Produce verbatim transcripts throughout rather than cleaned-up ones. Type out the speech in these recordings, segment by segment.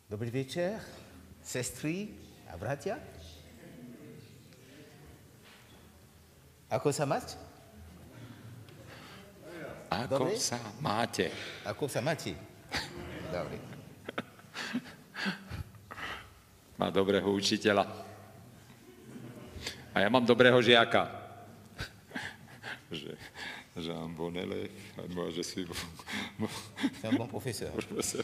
Dobrý večer, sestry a bratia. Ako sa máte? Ako Dobre? sa máte? Ako sa máte? Dobre. Má dobrého učiteľa. A ja mám dobrého žiaka. že, že un bon élève, moi je suis bon. C'est un bon professeur. professeur.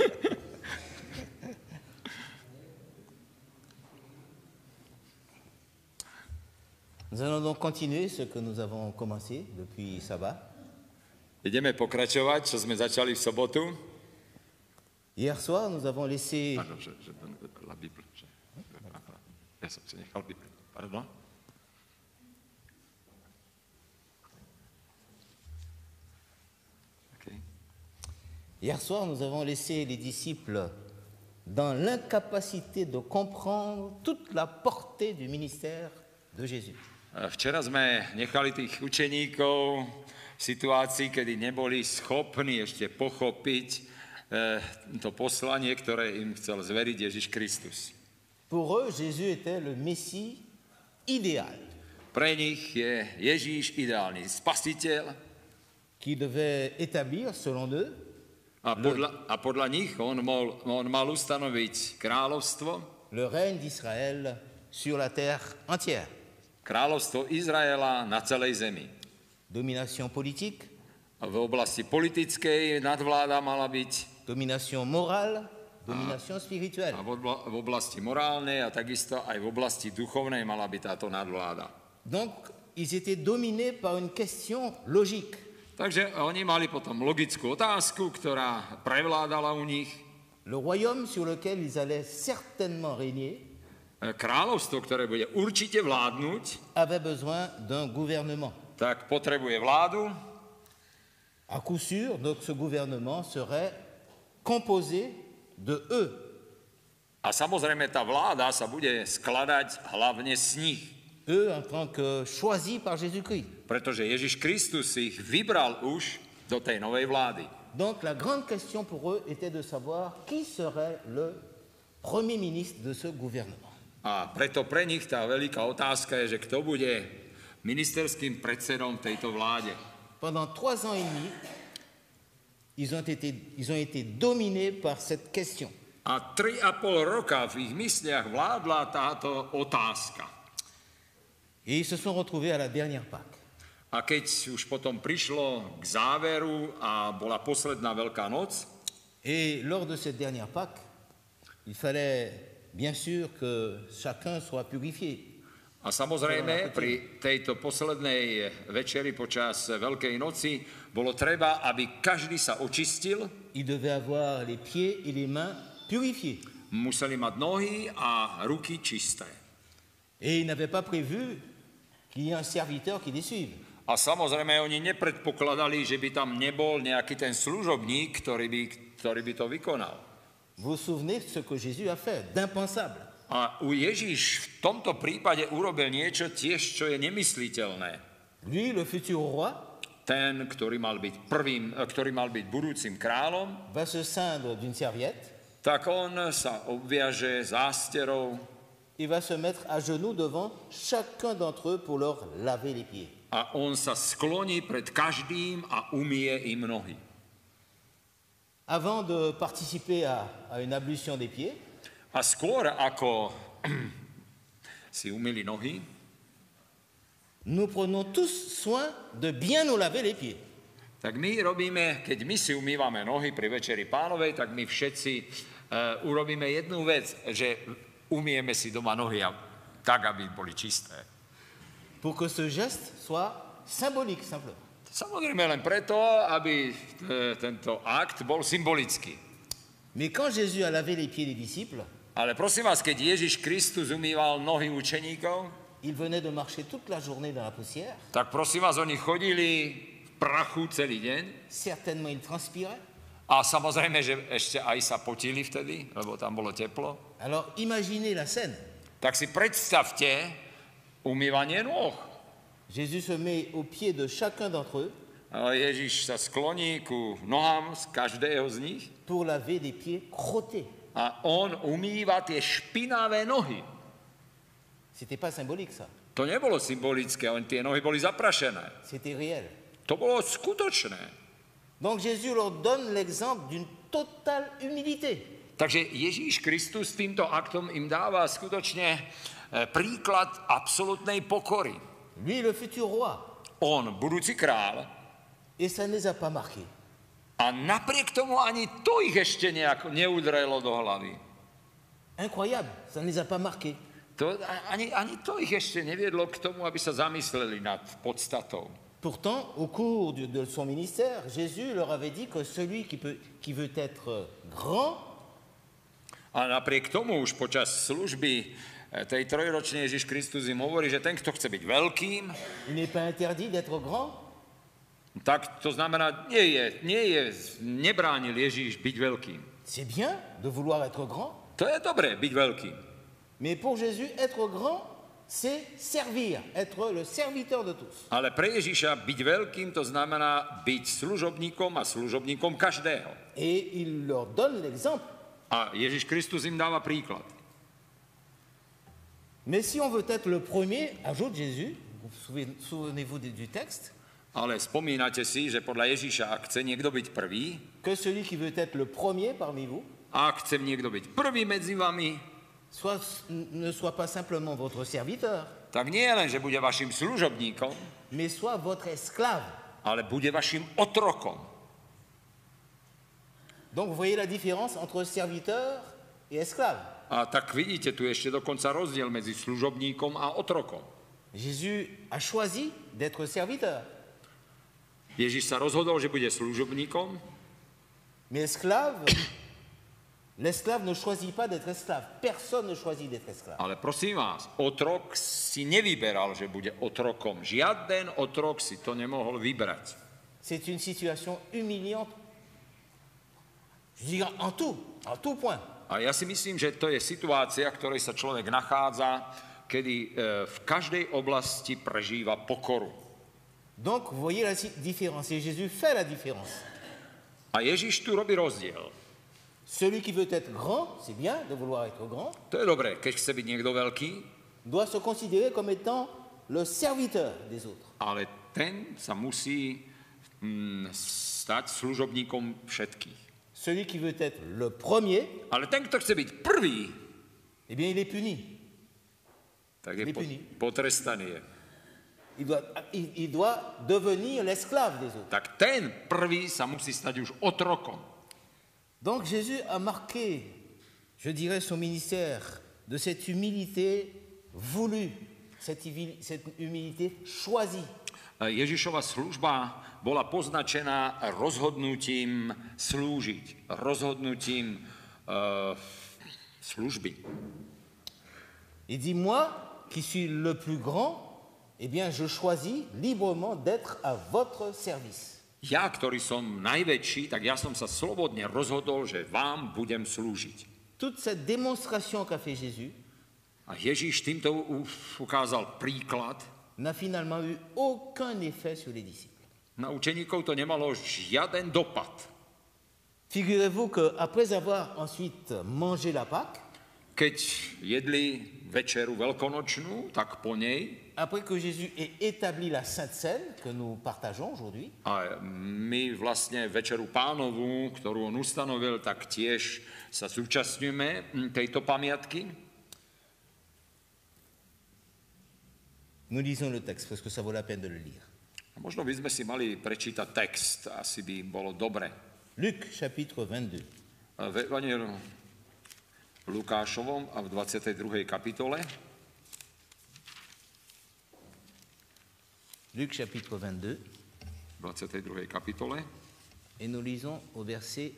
Nous allons donc continuer ce que nous avons commencé depuis sabbat. Ideme pokračovať, čo sme začali v sobotu. Hier soir, nous avons laissé... Pardon, že, že la Bible. Že, ja som si nechal Bibliu. Pardon. Okay. Hier soir, nous avons laissé les disciples dans l'incapacité de comprendre toute la portée du ministère de Jésus. Včera sme nechali tých učeníkov v situácii, kedy neboli schopní ešte pochopiť eh, to poslanie, ktoré im chcel zveriť Ježiš Kristus. Pour eux, Jésus était le Messie idéal. Pre nich je Ježíš ideálny spasiteľ qui devait établir, selon eux, a podľa, a podľa nich on mal, on mal ustanoviť kráľovstvo, le règne d'Israël sur la terre entière. kráľovstvo Izraela na celej zemi. Domination politique, A v oblasti politickej nadvláda mala byť, domination morale, domination spirituelle. a v obla- v oblasti morálnej a takisto aj v oblasti duchovnej mala byť táto nadvláda. Donc, ils étaient dominés par une question logique. Takže oni mali potom logickú otázku, ktorá prevládala u nich. Le royaume sur lequel ils allaient certainement régner Kráľovstvo, ktoré bude určite vládnuť, avait besoin d'un gouvernement. tak potrebuje vládu. À coup sûr, donc ce gouvernement serait composé de eux. A samozrejme tá vláda sa bude skladať hlavne z nich. Eux en tant que choisis par Jésus-Christ. Pretože Ježiš Kristus ich vybral už do tej novej vlády. Donc la grande question pour eux était de savoir qui serait le premier ministre de ce gouvernement. A preto pre nich tá veľká otázka je, že kto bude ministerským predsedom tejto vláde. Pendant trois ans et demi, ils ont été, ils ont été dominés par cette question. A tri a pol roka v ich mysliach vládla táto otázka. Et ils se sont retrouvés à la dernière Pâque. A keď už potom prišlo k záveru a bola posledná Veľká noc, Et lors de cette dernière Pâque, il fallait bien sûr que chacun soit purifié. a samozrejme pri tejto poslednej večeri počas Veľkej noci bolo treba, aby každý sa očistil, Il devait avoir les pieds et les mains purifiés. museli mať nohy a ruky čisté. Et il n'avait pas prévu qu'il y ait un serviteur qui les suive. A samozrejme oni nepredpokladali, že by tam nebol nejaký ten služobník, ktorý by, ktorý by to vykonal. Vous vous souvenez de ce que Jésus a fait, d'impensable. A u Ježíš v tomto prípade urobil niečo tiež, čo je nemysliteľné. Lui, le futur roi, Ten, ktorý mal byť prvým, ktorý mal byť budúcim kráľom, va se ceindre d'une serviette tak on sa obviaže zásterou et va se mettre à genoux devant chacun d'entre eux pour leur laver les pieds. a on sa skloní pred každým a umie im nohy. Avant de participer à, à une ablution des pieds, A skôr ako si umyli nohy, nous prenons tous soin de bien nous laver les pieds. tak my robíme, keď my si umývame nohy pri Večeri Pánovej, tak my všetci uh, urobíme jednu vec, že umieme si doma nohy a, tak, aby boli čisté. Pour que ce geste soit symbolique simplement. Samozrejme len preto, aby e, tento akt bol symbolický. Mais quand Jésus a lavé les pieds des disciples, Ale prosím vás, keď Ježiš Kristus umýval nohy učeníkov, ils venaient de marcher toute la journée dans la poussière. tak prosím vás, oni chodili v prachu celý deň Certainement, ils transpiraient. a samozrejme, že ešte aj sa potili vtedy, lebo tam bolo teplo. Alors imaginez la scène. Tak si predstavte umývanie nôh. Jésus se met aux pieds de chacun d'entre eux A Ježiš sa skloní ku nohám z každého z nich pour laver des pieds crottés. a on umýva tie špinavé nohy. C'était pas symbolique ça. To nebolo symbolické, len tie nohy boli zaprašené. C'était réel. To bolo skutočné. Donc Jésus leur donne l'exemple d'une totale humilité. Takže Ježíš Kristus týmto aktom im dáva skutočne príklad absolútnej pokory. Lui, le futur roi. On, budúci kráľ. Et ça ne les a pas marqués. A napriek tomu ani to ich ešte nejako neudrelo do hlavy. Incroyable, ça ne les a pas marqués. To, ani, ani to ich ešte neviedlo k tomu, aby sa zamysleli nad podstatou. Pourtant, au cours de, de son ministère, Jésus leur avait dit que celui qui, peut, qui veut être grand... A napriek tomu už počas služby tej trojročnej Ježiš Kristus im hovorí, že ten, kto chce byť veľkým, il n'est pas interdit d'être grand. Tak to znamená, nie je, nie je, nebránil Ježíš byť veľkým. C'est bien de vouloir être grand. To je dobré, byť veľkým. Mais pour Jésus, être grand, c'est servir, être le serviteur de tous. Ale pre Ježíša byť veľkým, to znamená byť služobníkom a služobníkom každého. Et il leur donne l'exemple. A Ježiš Kristus im dáva príklad. Mais si on veut être le premier, ajoute Jésus, souvenez-vous du texte, ale spomínate si, že podľa Ježíša, ak chce niekto byť prvý, que celui qui veut être le premier parmi vous, a ak chce niekto byť prvý medzi vami, soit, ne soit pas simplement votre serviteur, tak nie len, že bude vašim služobníkom, mais soit votre esclave. Ale bude vašim otrokom. Donc vous voyez la différence entre serviteur et esclave. A tak vidíte tu ešte dokonca rozdiel medzi služobníkom a otrokom. Jésus a choisi d'être serviteur. Ježiš sa rozhodol, že bude služobníkom. Mais esclave, l'esclave ne choisit pas d'être esclave. Personne ne choisit d'être esclave. Ale prosím vás, otrok si nevyberal, že bude otrokom. Žiaden otrok si to nemohol vybrať. C'est une situation humiliante. Je dirais en tout, en tout point. A ja si myslím, že to je situácia, v ktorej sa človek nachádza, kedy v každej oblasti prežíva pokoru. Donc, vous voyez la différence. Et Jésus fait la différence. A Ježiš tu robí rozdiel. Celui qui veut être grand, c'est bien de vouloir être grand. To je dobré, keď chce byť niekto veľký. Doit se considérer comme étant le serviteur des autres. Ale ten sa musí mm, stať služobníkom všetkých. Celui qui veut être le premier, ale ten, kto chce byť prvý, eh bien, il est puni. Tak je po, potrestaný. Il doit, il, il doit devenir l'esclave des autres. Tak ten prvý sa musí stať už otrokom. Donc Jésus a marqué, je dirais, son ministère de cette humilité voulue, cette, cette humilité choisie. Ježišova služba bola poznačená rozhodnutím slúžiť, rozhodnutím uh, služby. Il dit, moi, qui suis le plus grand, eh bien, je choisis librement d'être à votre service. Ja, ktorý som najväčší, tak ja som sa slobodne rozhodol, že vám budem slúžiť. Toute cette démonstration qu'a fait Jésus, a Ježiš týmto ukázal príklad, n'a finalement eu aucun effet sur les disciples. Na učeníkov to nemalo žiaden dopad. Figurez-vous qu'après avoir ensuite mangé la Pâque, keď jedli večeru veľkonočnú, tak po nej, après que Jésus ait établi la Sainte Seine que nous partageons aujourd'hui, a my vlastne večeru Pánovú, ktorú on ustanovil, tak tiež sa zúčastňujeme tejto pamiatky. Nous lisons le texte parce que ça vaut la peine de le lire. A možno by sme si mali prečítať text, asi by bolo dobre. Luc, chapitre vingt-deux. V Evangeliu Lukášovom a v dvadsiatej druhej kapitole. Luc, chapitre vingt-deux. V dvadsiatej druhej kapitole. Et nous lisons au verset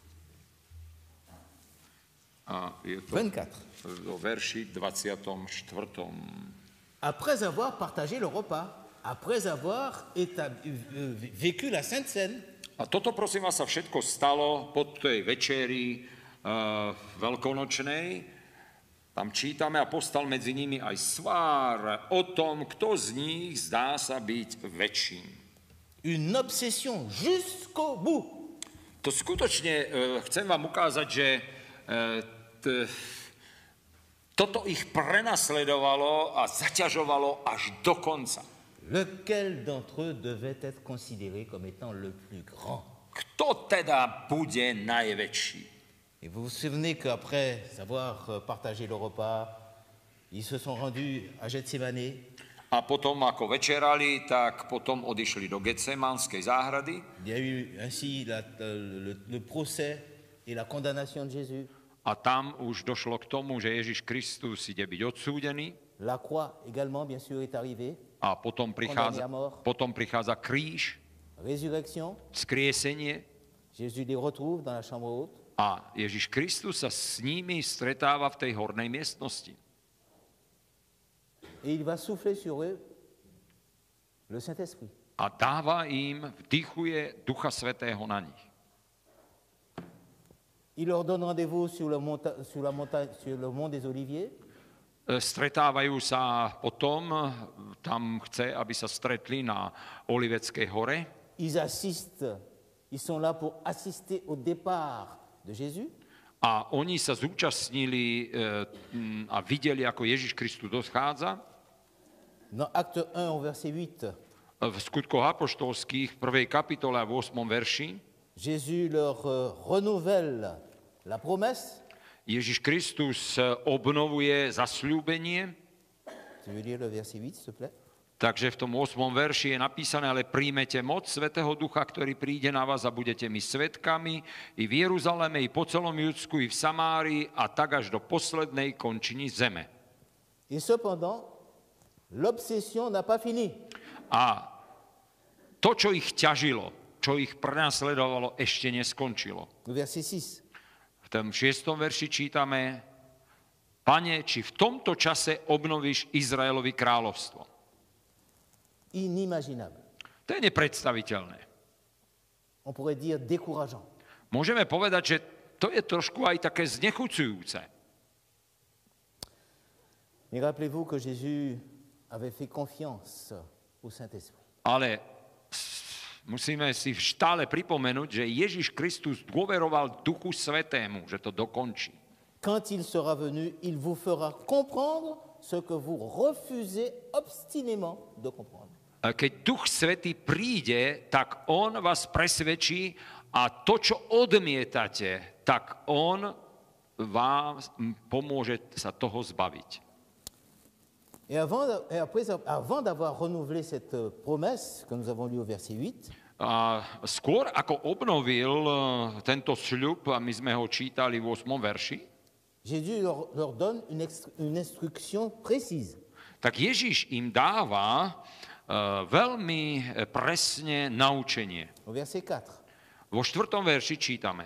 a je to vingt-quatre. Vo verši dvadsiatom štvrtom. Après avoir partagé le repas, après avoir établi, vécu la Sainte Seine. A toto, prosím vás, sa všetko stalo po tej večeri uh, veľkonočnej. Tam čítame, a postal medzi nimi aj svár o tom, kto z nich zdá sa byť väčším. Une obsession jusqu'au bout. To skutočne uh, chcem vám ukázať, že t, toto ich prenasledovalo a zaťažovalo až do konca. Lequel d'entre eux devait être considéré comme étant le plus grand? Kto teda bude najväčší? Et vous vous souvenez qu'après avoir partagé le repas, ils se sont rendus à Gethsémané. A potom, ako večerali, tak potom odišli do Getsemanskej záhrady. Il y a eu ainsi la, le, le procès et la condamnation de Jésus. A tam už došlo k tomu, že Ježiš Kristus ide byť odsúdený. La croix également, bien sûr, est arrivée. A potom prichádza, potom prichádza kríž, résurrection. Vzkriesenie. Jésus les retrouve dans la chambre haute. A Ježiš Kristus sa s nimi stretáva v tej hornej miestnosti. Et il va souffler sur eux le Saint-Esprit. A dáva im, vdychuje Ducha Svätého na nich. Il leur donne rendez-vous sur le, monta- sur la montagne, sur le mont des Oliviers. Stretávajú sa potom, tam chce, aby sa stretli na Oliveckej hore. Ils assistent, ils sont là pour assister au départ de Jésus. A oni sa zúčastnili e, a videli, ako Ježiš Kristus dochádza. Dans Acte un, au verset huit, v Skutkoch apoštolských, v prvej kapitole a v ôsmom verši, Jésus leur euh, renouvelle la promesse. Ježiš Kristus obnovuje zasľúbenie. Tu veux lire le verset huit, s'il te plaît? Takže v tom ôsmom verši je napísané, ale príjmete moc Svätého Ducha, ktorý príde na vás a budete mi svedkami i v Jeruzaleme, i po celom Judsku, i v Samárii a tak až do poslednej končiny zeme. Et cependant, l'obsession n'a pas fini. A to, čo ich ťažilo, čo ich prenasledovalo, ešte neskončilo. Verset six. V tom šiestom verši čítame, Pane, či v tomto čase obnovíš Izraelovi kráľovstvo? Inimaginable. To je nepredstaviteľné. On pourrait dire décourageant. Môžeme povedať, že to je trošku aj také znechucujúce. Mais rappelez-vous que Jésus avait fait confiance au Saint-Esprit. Ale musíme si stále pripomenúť, že Ježiš Kristus dôveroval Duchu Svätému, že to dokončí. Quand il sera venu, il vous fera comprendre ce que vous refusez obstinément de comprendre. Keď Duch Svätý príde, tak on vás presvedčí a to, čo odmietate, tak on vám pomôže sa toho zbaviť. Et avant, et après, avant d'avoir renouvelé cette promesse que nous avons lue au verset huit, a skôr ako obnovil tento sľub, a my sme ho čítali v ôsmom verši, Jésus leur, leur donne une, ex, une instruction précise. Tak Ježiš im dáva uh, veľmi presne naučenie. Au verset quatre. Vo štvrtom verši čítame.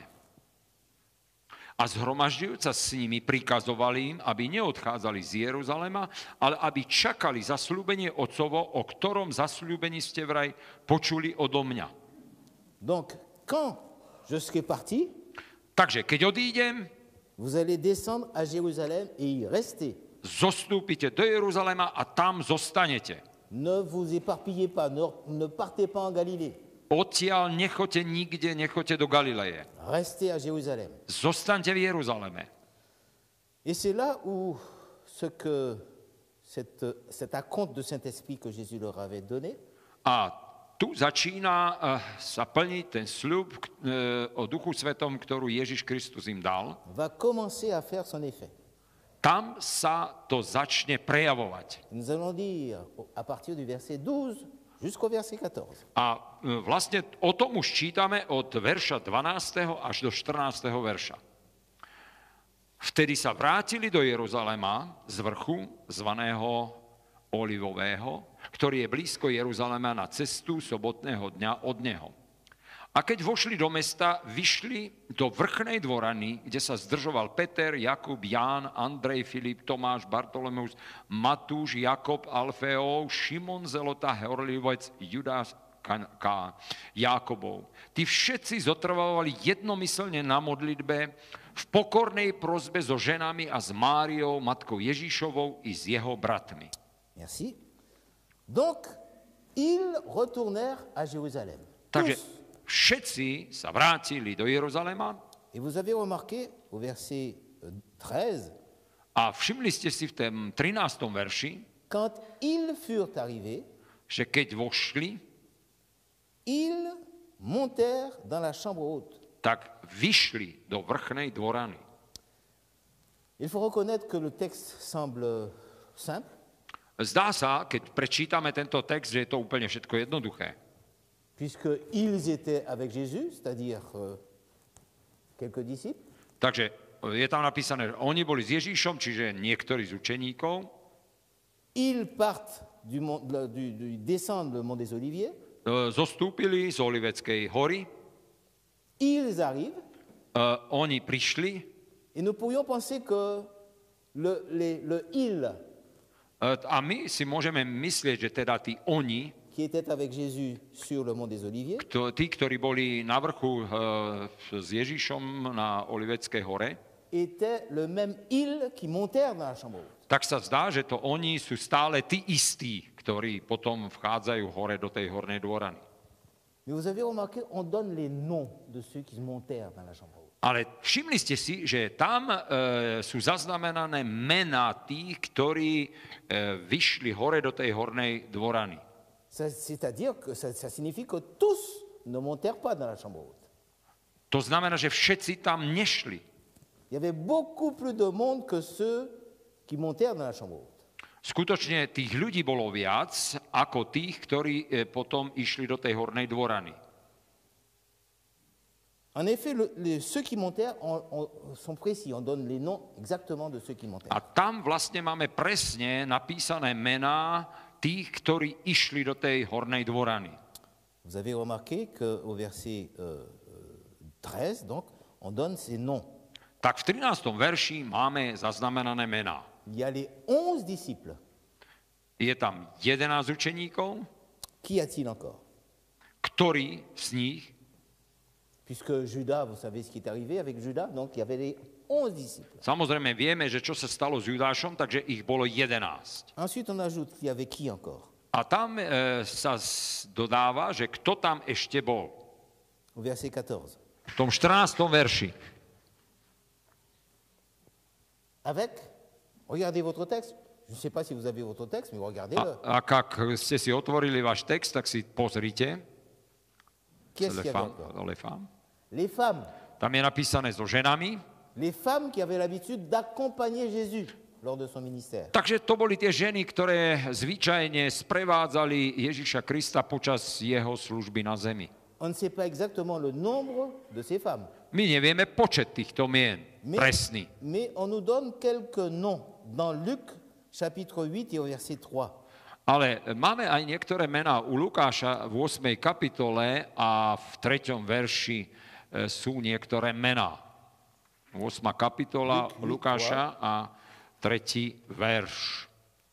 A zhromažďujúc sa s nimi prikazovali im, aby neodchádzali z Jeruzalema, ale aby čakali zasľúbenie Otcovo, o ktorom zasľúbení ste vraj počuli odo mňa. Donc, quand je serai parti, takže keď odídem, vous allez descendre à Jérusalem et y rester. Zostúpite do Jeruzalema a tam zostanete. Ne vous éparpillez pas, ne, ne partez pas en Galilée. Odtiaľ nechoďte nikde, nechoďte do Galileje. Restez à Jérusalem. Zostaňte v Jeruzaleme. Et c'est là où ce que cette, cet acompte de Saint-Esprit que Jésus leur avait donné, a tu začína uh, sa plniť ten sľub uh, o Duchu Svetom, ktorú Ježiš Kristus im dal. va commencer à faire son effet. Tam sa to začne prejavovať. Nous allons lire à partir du verset douze jusqu'au verset quatorze. A uh, vlastne o tom už čítame od verša dvanásteho až do štrnásteho verša. Vtedy sa vrátili do Jeruzalema z vrchu zvaného Olivového, ktorý je blízko Jeruzalema na cestu sobotného dňa od neho. A keď vošli do mesta, vyšli do vrchnej dvorany, kde sa zdržoval Peter, Jakub, Ján, Andrej, Filip, Tomáš, Bartolomeus, Matúš, Jakob, Alfeov, Šimon Zelota, Horlivec, Judáš, K. Jákobov. Tí všetci zotrvávali jednomyselne na modlitbe v pokornej prosbe so ženami a s Máriou, matkou Ježíšovou i s jeho bratmi. Merci. Donc, ils retournèrent à Jérusalem. Takže všetci sa vrátili do Jeruzalema. Et vous avez remarqué, au verset treize, A všimli ste si v tom trinástom verši, quand ils furent arrivés, že keď vošli, ils montèrent dans la chambre haute. tak vyšli do vrchnej dvorany. Il faut reconnaître que le texte semble simple, Zdá sa, keď prečítame tento text, že je to úplne všetko jednoduché. puisqu'ils étaient avec Jésus, c'est-à-dire euh, quelques disciples. Takže je tam napísané, že oni boli s Ježíšom, čiže niektorí z učeníkov. Ils partent du, mont, du, du descendent le mont des Oliviers. e, Zostúpili z Oliveckej hory. Ils arrivent. E, Oni prišli. Et nous pourrions penser que le, les, le il e, A my si môžeme myslieť, že teda tí oni, qui était avec Jésus sur le mont des Oliviers, kto, tí, ktorí boli na vrchu e, s Ježíšom na Oliveckej hore, était le même il qui montèrent dans la chambre haute. tak sa zdá, že to oni sú stále tí istí, ktorí potom vchádzajú hore do tej hornej dvorany. Mais vous avez remarqué, on donne les noms de ceux qui montèrent dans la chambre haute. Ale všimli ste si, že tam e, sú zaznamenané mená tých, ktorí e, vyšli hore do tej hornej dvorany. Ça, c'est-à-dire que ça, ça signifie que tous ne montèrent pas dans la chambre haute. To znamená, že všetci tam nešli. Il y avait beaucoup plus de monde que ceux qui montèrent dans la chambre haute. Skutočne tých ľudí bolo viac ako tých, ktorí e, potom išli do tej hornej dvorany. En effet, le, les, ceux qui montèrent on, on, sont précis, on donne les noms exactement de ceux qui montèrent. A tam vlastne máme presne napísané mená tých, ktorí išli do tej hornej dvorany. Vous avez remarqué qu'au verset euh, treize, donc, on donne ces noms. Tak v trinástom verši máme zaznamenané mená. Il y a les onze disciples. Je tam jedenásť učeníkov, Qu'y a-t-il encore? ktorí z nich, Puisque Judas, vous savez ce qui est arrivé avec Judas, donc il y avait les onze disciples. samozrejme vieme, že čo sa stalo s Judášom, takže ich bolo jedenásť. Ensuite, on ajoute qu'il y avait qui encore? A tam e, sa s- dodáva, že kto tam ešte bol. Au verset quatorze. V tom štrnástom verši. Avec, regardez votre texte. Je ne sais pas si vous avez votre texte, mais regardez-le. A, ak, ak ste si otvorili váš text, tak si pozrite. Qu'est-ce Le qu'il y avait fam- encore? le fam. Les femmes. Tam je napísané so ženami. Les femmes qui avaient l'habitude d'accompagner Jésus lors de son ministère. Takže to boli tie ženy, ktoré zvyčajne sprevádzali Ježiša Krista počas jeho služby na zemi. On ne sait pas exactement le nombre de ces femmes. My nevieme počet týchto mien, Mais, presný. mais on nous donne quelques noms dans Luc chapitre huit et au verset trois. Ale máme aj niektoré mená u Lukáša v ôsmej kapitole a v treťom verši e, sú niektoré mená. ôsma kapitola Luc- Luc Lukáša a tretí verš.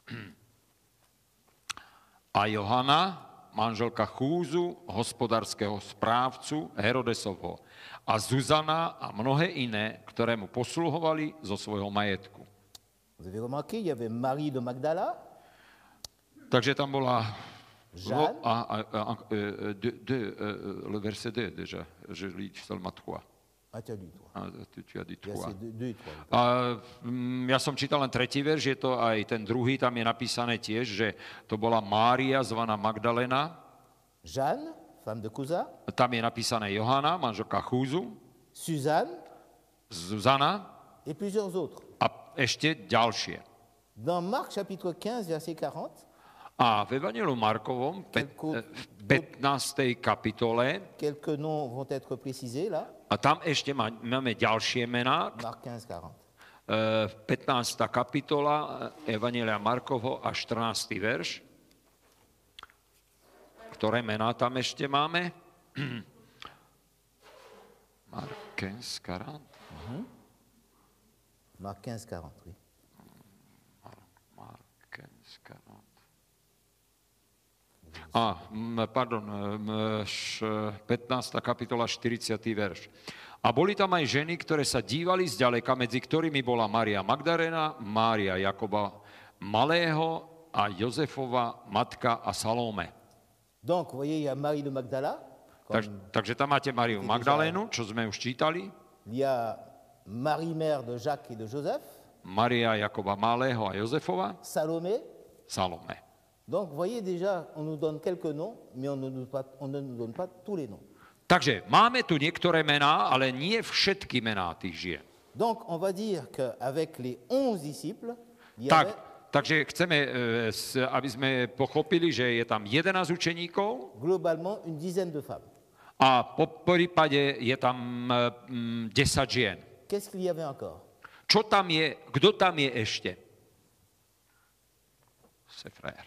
A Johana, manželka Chúzu, hospodárskeho správcu Herodesovho, a Zuzana a mnohé iné, ktoré mu posluhovali zo svojho majetku. Vous avez remarqué, il y avait Marie de Magdala, Takže tam bola... Jeanne. A, a, a, a, de, de, le verset deux déjà, je lis seulement trois. ah, tu as lu, toi. A, tu, tu as dit Il y a trois. ces deux, deux et trois. A, mm, ja som čítal len tretí verš, je to aj ten druhý, tam je napísané tiež, že to bola Mária, zvaná Magdalena, Jeanne, femme de Cousa, tam je napísané Johana, manželka Chúzu, Suzanne Zuzana et plusieurs autres. a ešte ďalšie. Dans Marc chapitre quinze, verset quarante, A v Evangeliu Markovom, pet, Koľko- v pätnástej kapitole, quelques noms vont être précisés là. a tam ešte má, máme ďalšie mená, Marc quinze, quarante. e, pätnásta kapitola Evangelia Markovho a štrnásty verš. Ktoré mená tam ešte máme? Markens, Karant. Marc quinze, quarante, oui. Markens, Karant. A, m, pardon, m, š, pätnásta kapitola, štyridsiaty verš. A boli tam aj ženy, ktoré sa dívali zďaleka, medzi ktorými bola Mária Magdalena, Mária Jakoba Malého a Jozefova matka a Salome. Donc, vous voyez, il y a Marie de Magdala, Tak, comme takže tam máte Mariu Magdalénu, čo sme už čítali. il y a Marie, mère de Jacques et de Joseph, Maria Jakoba Malého a Jozefova, Salomé. Salome. Donc, vous voyez déjà, on nous donne quelques noms, mais on ne nous, pas, on ne nous donne pas tous les noms. Takže máme tu niektoré mená, ale nie všetky mená tých žien. Donc, on va dire qu'avec les onze disciples, il y Tak, avait takže chceme, e, s- aby sme pochopili, že je tam jedenásť učeníkov globalement une dizaine de femmes. a po prípade je tam e, m, desať žien. Qu'est-ce qu'il y avait encore? Čo tam je, kto tam je ešte? C'est frère.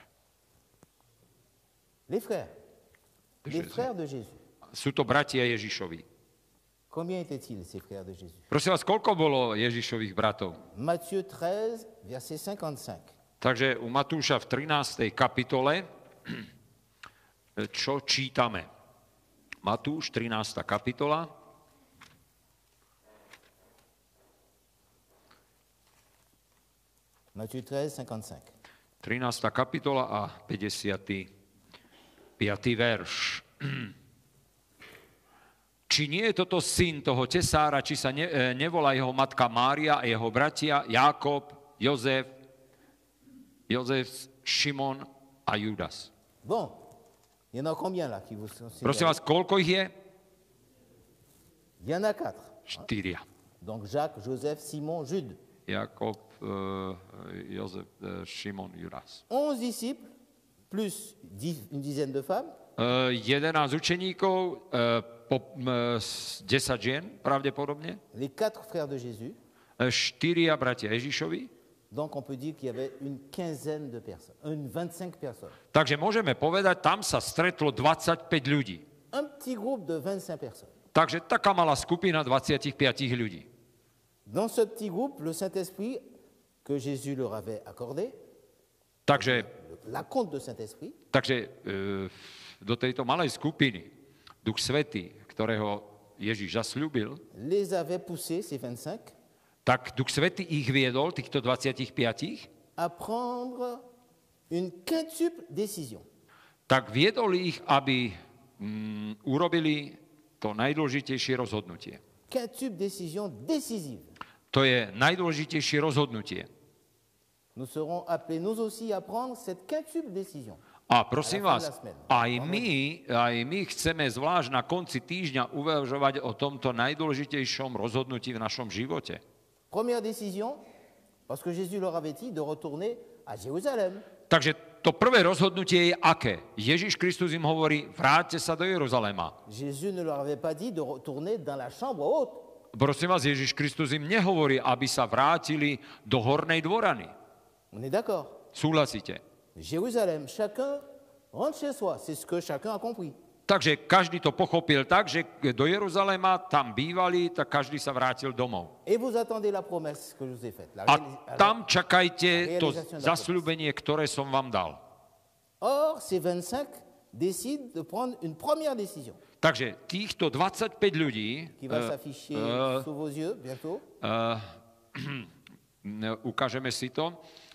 Les frères. De Les Jésus. frères de Jésus. Sú to bratia Ježišovi. Combien étaient-ils, ces frères de Jésus? Prosím vás, koľko bolo Ježišových bratov? Matthieu treize, verset cinquante-cinq. Takže u Matúša v trinástej kapitole, čo čítame? Matúš, trinásta kapitola. Matthieu treize, cinquante-cinq. trinásta kapitola a päťdesiaty piaty verš. Či nie je toto syn toho tesára, či sa ne, e, nevolá jeho matka Mária a jeho bratia Jákob, Jozef, Jozef, Šimon a Judas. Bon, il y en a combien là qui vous sont Prosím vás, signalés? koľko ich je? Il y en a quatre. Štyria. Donc Jacques, Joseph, Simon, Jude. Jakob, e, Jozef, e, Šimon, Judas. Onze disciples, plus dix- une dizaine de femmes. E, jedenásť učeníkov, e, po, e, s- desať žien pravdepodobne, Les quatre frères de Jésus. e, štyria bratia Ježišovi. Donc on peut dire qu'il y avait une quinzaine de personnes, une vingt-cinq personnes. Takže môžeme povedať, tam sa stretlo dvadsaťpäť ľudí. Un petit groupe de vingt-cinq personnes. Takže taká malá skupina dvadsaťpäť ľudí. Dans ce petit groupe, le Saint-Esprit que Jésus leur avait accordé, Takže, le- la compte de Saint-Esprit, takže e, do tejto malej skupiny Duch Svätý, ktorého Ježiš zasľúbil, les avait poussés, ces vingt-cinq, tak Duch Svätý ich viedol, týchto dvadsaťpäť, à prendre une quintuple décision. tak viedol ich, aby mm, urobili to najdôležitejšie rozhodnutie. Quintuple décision décisive. To je najdôležitejšie rozhodnutie. Nous serons appelés, nous aussi, à prendre cette quintuple décision. A prosím A la fin vás, de la semaine. aj my, aj my chceme zvlášť na konci týždňa uvažovať o tomto najdôležitejšom rozhodnutí v našom živote. Première décision, parce que Jésus leur avait dit de retourner à Jérusalem. Takže to prvé rozhodnutie je aké? Ježiš Kristus im hovorí, vráťte sa do Jeruzalema. Jésus ne leur avait pas dit de retourner dans la chambre haute. Prosím vás, Ježiš Kristus im nehovorí, aby sa vrátili do hornej dvorany. On est d'accord. Súhlasíte? Jérusalem, chacun rentre chez soi. C'est ce que chacun a compris. Takže každý to pochopil tak, že do Jeruzalema tam bývali, tak každý sa vrátil domov. Et vous attendez la promesse que je vous ai faite. La A réalis- tam čakajte to Realizácia na zasľúbenie, ktoré som vám dal. Or, ces vingt-cinq décident de prendre une première décision Takže týchto dvadsaťpäť ľudí, qui va eh, s'afficher eh, sous vos yeux bientôt. eh, ukážeme si to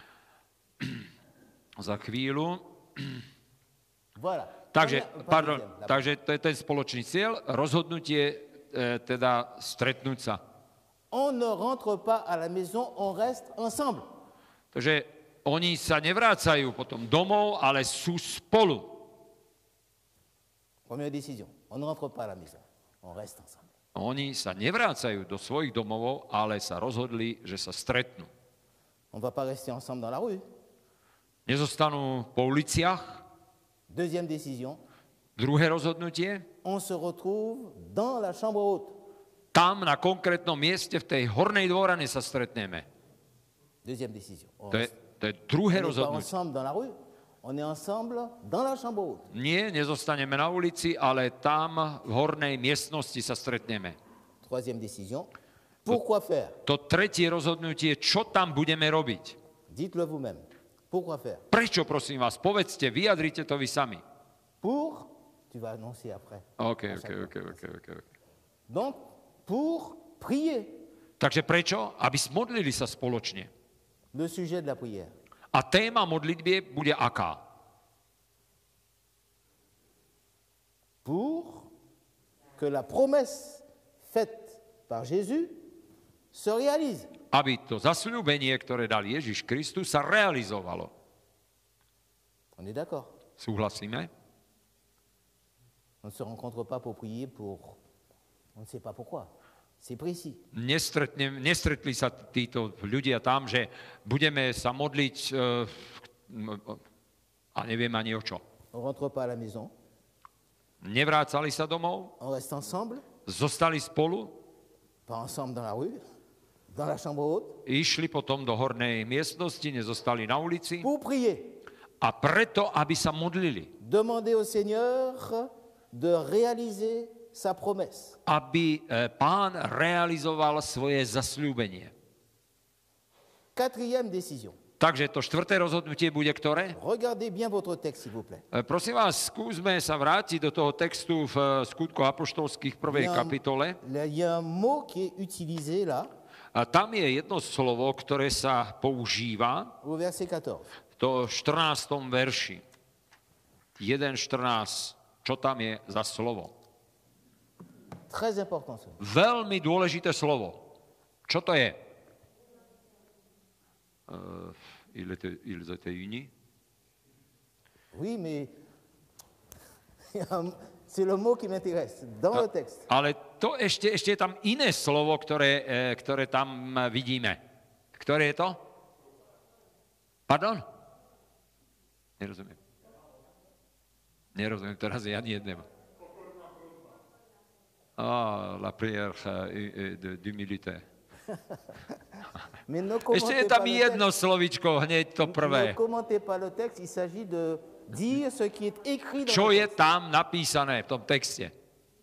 za chvíľu. Voilà. Takže, Première- pardon, deuxième, la takže to je ten spoločný cieľ, rozhodnutie, e, teda stretnúť sa. On ne rentre pas à la maison, on reste ensemble. Takže oni sa nevrácajú potom domov, ale sú spolu. Première décision. On ne rentre pas à la maison, on reste ensemble. Oni sa nevrácajú do svojich domovov, ale sa rozhodli, že sa stretnú. On ne va pas rester ensemble dans la rue. Nezostanú po uliciach. Deuxième décision. Druhé rozhodnutie. On se retrouve dans la chambre haute. Tam na konkrétnom mieste v tej hornej dvorane sa stretneme. Deuxième décision. On To je, reste- to je druhé on n'est pas rozhodnutie. ensemble dans la rue, on est ensemble dans la chambre haute. Nie, nezostaneme na ulici, ale tam v hornej miestnosti sa stretneme. Troisième décision. Pourquoi faire? To tretie rozhodnutie, čo tam budeme robiť. Dites-le vous-même. Pourquoi faire? Prečo, prosím vás, povedzte, vyjadrite to vy sami. Pour, tu vas annoncer après. OK, À OK, chaque OK, fois. OK, OK. OK. Donc, pour prier. Takže prečo? Aby modlili sa spoločne. Le sujet de la prière. A téma modlitbie bude aká? Pour que la promesse faite par Jésus se réalise. Aby to zasľúbenie, ktoré dal Ježiš Kristus, sa realizovalo. On est d'accord. Súhlasíme? On ne se rencontre pas pour prier pour... On ne sait pas pourquoi. C'est précis. Nestretne, nestretli sa títo ľudia tam, že budeme sa modliť uh, a neviem ani o čo. On ne rentre pas à la maison. Nevrácali sa domov, On reste ensemble, zostali spolu, pas ensemble dans la rue, dans la chambre haute, išli potom do hornej miestnosti, nezostali na ulici pour prier. a preto, aby sa modlili. Demander au Seigneur de réaliser sa promesse. Aby Pán realizoval svoje zasľúbenie. Quatrième décision. Takže to štvrté rozhodnutie bude ktoré? Regardez bien votre texte, s'il vous plaît. Prosím vás, skúsme sa vrátiť do toho textu v Skutkoch apoštolských prvej kapitole. Il y a un mot qui est utilisé là, A tam je jedno slovo, ktoré sa používa au verset quatorze. v štrnástom verši. jeden štrnásť. Čo tam je za slovo? Très important. Ça. Veľmi dôležité slovo. Čo to je? Uh, ils étaient, ils étaient unis. Oui, mais c'est le mot qui m'intéresse dans le texte. Ale to ešte, ešte je tam iné slovo, ktoré, e, ktoré tam vidíme. Ktoré je to? Pardon? Nerozumiem. Nerozumiem teraz ja ani jednému. Ah, la prière d'humilité. Ešte je tam jedno slovičko, hneď to prvé. Ne commentez pas le texte, il s'agit de dire ce qui est écrit dans Čo le je texte. tam napísané v tom texte?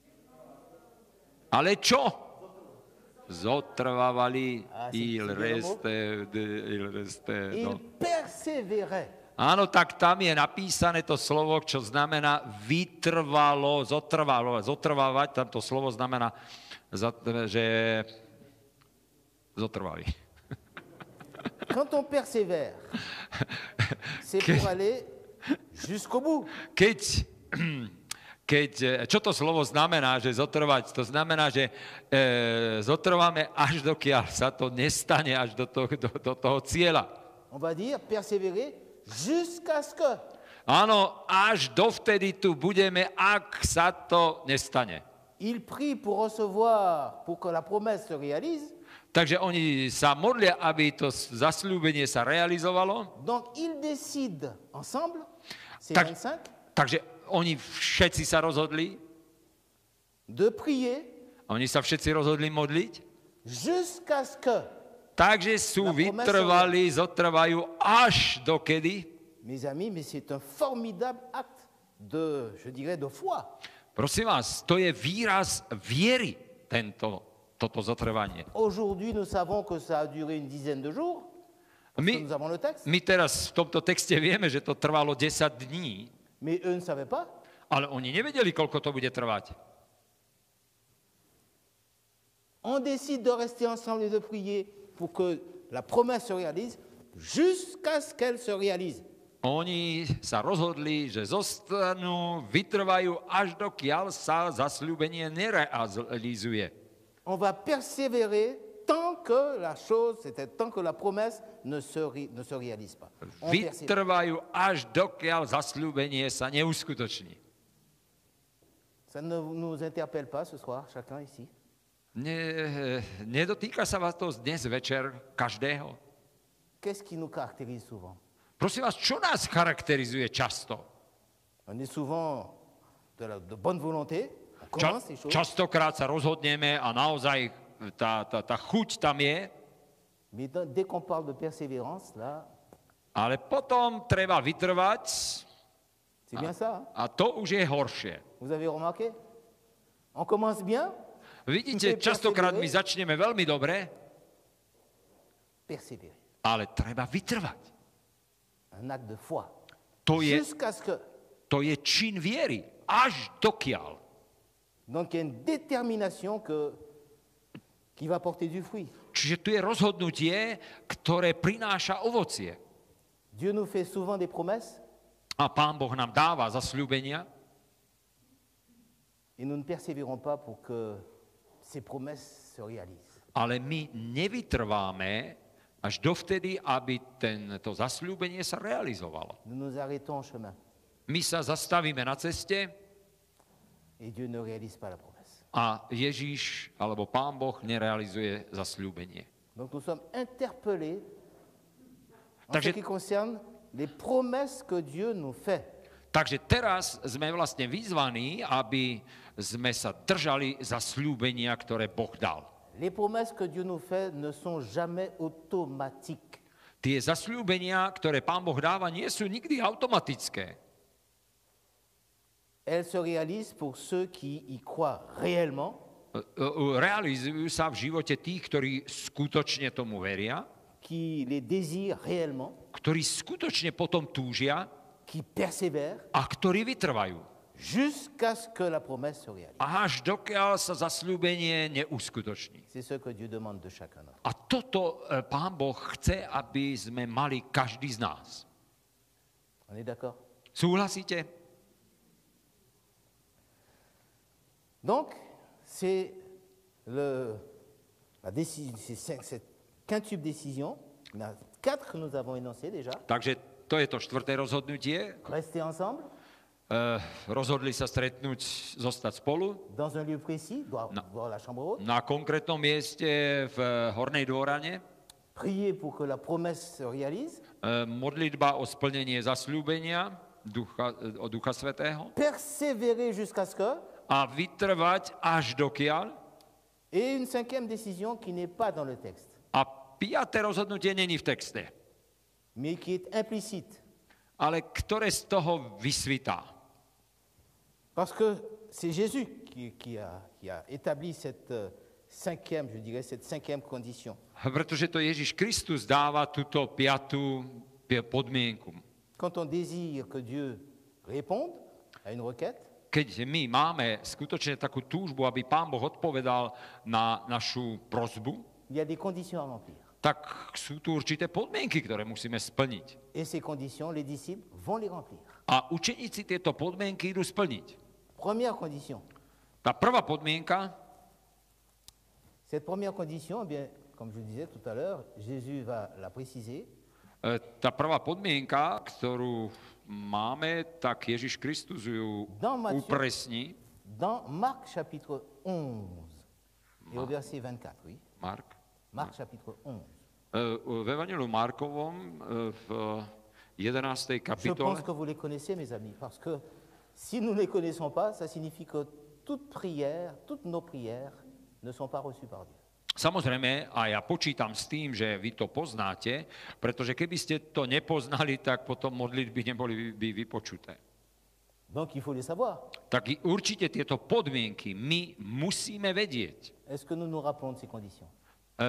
Ale čo? Zotrvávali, Ah, c'est- il c'est bien le mot. reste, de- il reste, Il no. persévérait. Áno, tak tam je napísané to slovo, čo znamená vytrvalo, zotrvalo, zotrvávať, tam to slovo znamená, že zotrvali. Quand on persévère, c'est pour aller jusqu'au bout. Keď, keď, čo to slovo znamená, že zotrvať? To znamená, že e, zotrváme až dokiaľ sa to nestane, až do, to, do, do toho cieľa. On va dire persévérer jusqu'à ce que. Áno, až dovtedy tu budeme, ak sa to nestane. Il prie pour recevoir, pour que la promesse se réalise. Takže oni sa modlia, aby to zasľúbenie sa realizovalo. Donc ils décident ensemble, c'est Tak- vingt-cinq, Takže oni všetci sa rozhodli, de prier oni sa všetci rozhodli modliť. jusqu'à ce que. Takže sú La promesse vytrvali, zotrvajú až dokedy. Mes amis, mais c'est un formidable acte de, je dirais, de foi. Prosím vás, to je výraz viery, tento, toto zotrvanie. Aujourd'hui, nous savons que ça a duré une dizaine de jours, parce My, que nous avons le texte, my teraz v tomto texte vieme, že to trvalo desať dní, mais eux ne savaient pas. ale oni nevedeli, koľko to bude trvať. On décide de rester ensemble et de prier pour que la promesse se réalise jusqu'à ce qu'elle se réalise. Oni sa rozhodli, že zostanú, vytrvajú, až dokiaľ sa zasľúbenie nerealizuje. On va persévérer tant que la chose, c'est-à-dire tant que la promesse ne se, ré- ne se réalise pas. On persévère. Vytrvajú, až dokiaľ zasľúbenie sa neuskutoční. Ça ne nous interpelle pas ce soir, chacun ici. Ne, nedotýka sa vás to dnes večer každého? Qu'est-ce qui nous caractérise souvent? Prosím vás, čo nás charakterizuje často? On est souvent de, la, de bonne volonté, on Ča, commence les choses, častokrát sa rozhodneme a naozaj tá, tá, tá chuť tam je, mais dans- dès qu'on parle de persévérance, là, ale potom treba vytrvať c'est bien ça. Hein? a to už je horšie. Vous avez remarqué? On commence bien, Vidíte, častokrát my začneme veľmi dobre, persévérer. ale treba vytrvať. Un acte de foi. To je, Jusqu'à ce que. to je čin viery. Až dokiaľ. Donc il y a une détermination que, qui va porter du fruit. Čiže tu je rozhodnutie, ktoré prináša ovocie. Dieu nous fait souvent des promesses A Pán Boh nám dáva zasľúbenia et nous ne persévérons pas pour que ces promesses se réalisent. Ale my nevytrváme až dovtedy, aby tento zasľúbenie sa realizovalo. Nous nous arrêtons en chemin My sa zastavíme na ceste et Dieu ne réalise pas la promesse. a Ježíš alebo Pán Boh nerealizuje zasľúbenie. Donc nous sommes interpellés en Takže- ce qui concerne les promesses que Dieu nous fait. Takže teraz sme vlastne vyzvaní, aby sme sa držali zasľúbenia, ktoré Boh dal. Les promesses que Dieu nous fait ne sont jamais automatiques. Tie zasľúbenia, ktoré Pán Boh dáva, nie sú nikdy automatické. Elles se réalisent pour ceux qui y croient réellement, E, e, Realizujú sa v živote tých, ktorí skutočne tomu veria, qui les désirent réellement, ktorí skutočne potom túžia qui persévèrent a ktorí vytrvajú. jusqu'à ce que la promesse se réalise. Až dokiaľ sa zasľúbenie neuskutoční. C'est ce que Dieu demande de chacun d'entre A toto e, Pán Boh chce, aby sme mali každý z nás. nous. On est d'accord? Súhlasíte? Donc, c'est le, la décision, c'est cinq- cette quintuple décision. Il y en a quatre que nous avons énoncées déjà. Takže to je to štvrté rozhodnutie. Rester ensemble E, rozhodli sa stretnúť, zostať spolu dans un lieu précis, voir, No. voir la chambre haute, na konkrétnom mieste v Hornej Dôrane. prier pour que la promesse se réalise, E, modlitba o splnenie zasľúbenia ducha, e, o Ducha Svätého persévérer jusqu'à ce que, a vytrvať až dokiaľ. et une cinquième décision qui n'est pas dans le texte, A piaté rozhodnutie není v texte, mais qui est implicite. ale ktoré z toho vysvitá. Parce que c'est Jésus qui, qui a, qui a établi cette euh, cinquième, je dirais, cette cinquième condition. Pretože to Ježiš Kristus dáva túto piatú pi- podmienku. Quand on désire que Dieu réponde à une requête, Keď my máme skutočne takú túžbu, aby Pán Boh odpovedal na našu prosbu, il y a des conditions à remplir. tak sú tu určité podmienky, ktoré musíme splniť. Et ces conditions, les disciples vont les remplir. A učeníci tieto podmienky idú splniť. Première condition. Tá prvá podmienka, Cette première condition, eh bien, comme je le disais tout à l'heure, Jésus va la préciser. e, tá prvá podmienka, ktorú máme, tak Ježiš Kristus ju Dans Matthieu- upresní. Dans Marc chapitre onze et au verset vingt-quatre, oui. Mark. Marc chapitre onze. E, V Evangeliu Markovom e, v jedenástej Je kapitole. pense que vous les connaissez, mes amis, parce que si nous ne les connaissons pas, ça signifie que toute prière, toutes nos prières ne sont pas reçues par Dieu. Samozrejme, a ja počítam s tým, že vy to poznáte, pretože keby ste to nepoznali, tak potom modlitby neboli by vypočuté. Donc il faut les savoir. Tak i určite tieto podmienky my musíme vedieť. Est-ce que nous nous rappelons de ces conditions? E,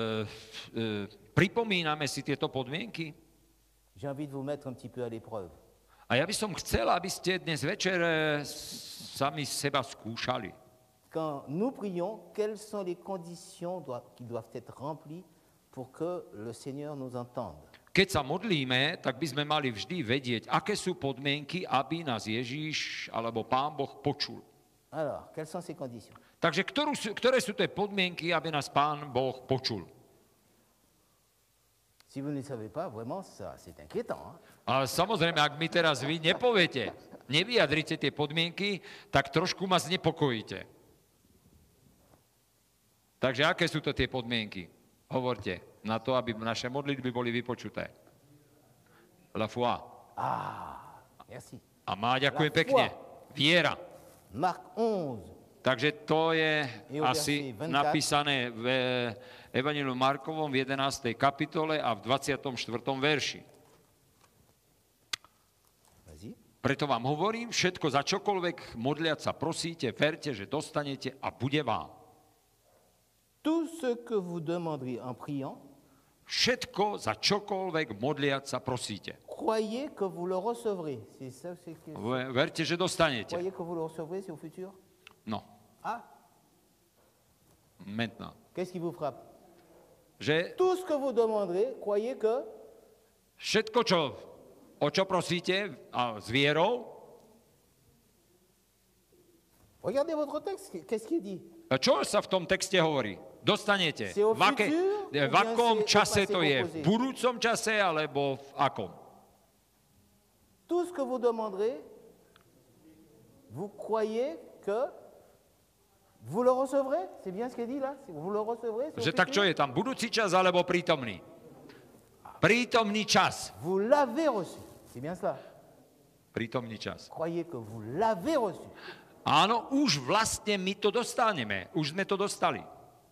e, pripomíname si tieto podmienky? J'ai envie de vous mettre un petit peu à l'épreuve. A ja by som chcel, aby ste dnes večer e, sami seba skúšali. Quand nous prions, quelles sont les conditions doivent- qui doivent être remplies pour que le Seigneur nous entende? Keď sa modlíme, tak by sme mali vždy vedieť, aké sú podmienky, aby nás Ježíš alebo Pán Boh počul. Alors, quelles sont ces conditions? Takže ktorú sú, ktoré sú tie podmienky, aby nás Pán Boh počul? Si vous ne le savez pas, vraiment, ça, c'est inquiétant. Hein? A samozrejme, ak mi teraz vy nepoviete, nevyjadrite tie podmienky, tak trošku ma znepokojíte. Takže aké sú to tie podmienky? Hovorte, na to, aby naše modlitby boli vypočuté. La foi. Ah, merci. A má, ďakujem La pekne. foi. Viera. Marc onze, Takže to je Et au asi verset vingt-quatre. napísané v Evangeliu Markovom v jedenástej kapitole a v dvadsiatom štvrtom verši. vas-y. Preto vám hovorím, všetko za čokoľvek modliať sa prosíte, verte, že dostanete a bude vám. Tout ce que vous demanderez en priant, Všetko za čokoľvek modliať sa prosíte. croyez que vous le recevrez. C'est ça, c'est que... Ve- Verte, že dostanete. Croyez que vous le recevrez, c'est au futur? No, Ah, maintenant. qu'est-ce qui vous frappe? Že Tout ce que vous demanderez, croyez que všetko, čo, o čo prosíte a s vierou, regardez votre texte, qu'est-ce qui est dit? a čo sa v tom texte hovorí? dostanete. C'est au V, ake, futur, v ou bien akom c'est au čase passé to je? proposé? V budúcom čase alebo v akom? Tout ce que vous demanderez, vous croyez que vous le recevrez? C'est bien ce qui est dit là? Vous le recevrez? c'est au Že tak čo futur? je tam, budúci čas alebo prítomný? Prítomný čas. Vous l'avez reçu. C'est bien cela. Prítomný čas. Croyez que vous l'avez reçu. Áno, už vlastne my to dostaneme. Už sme to dostali.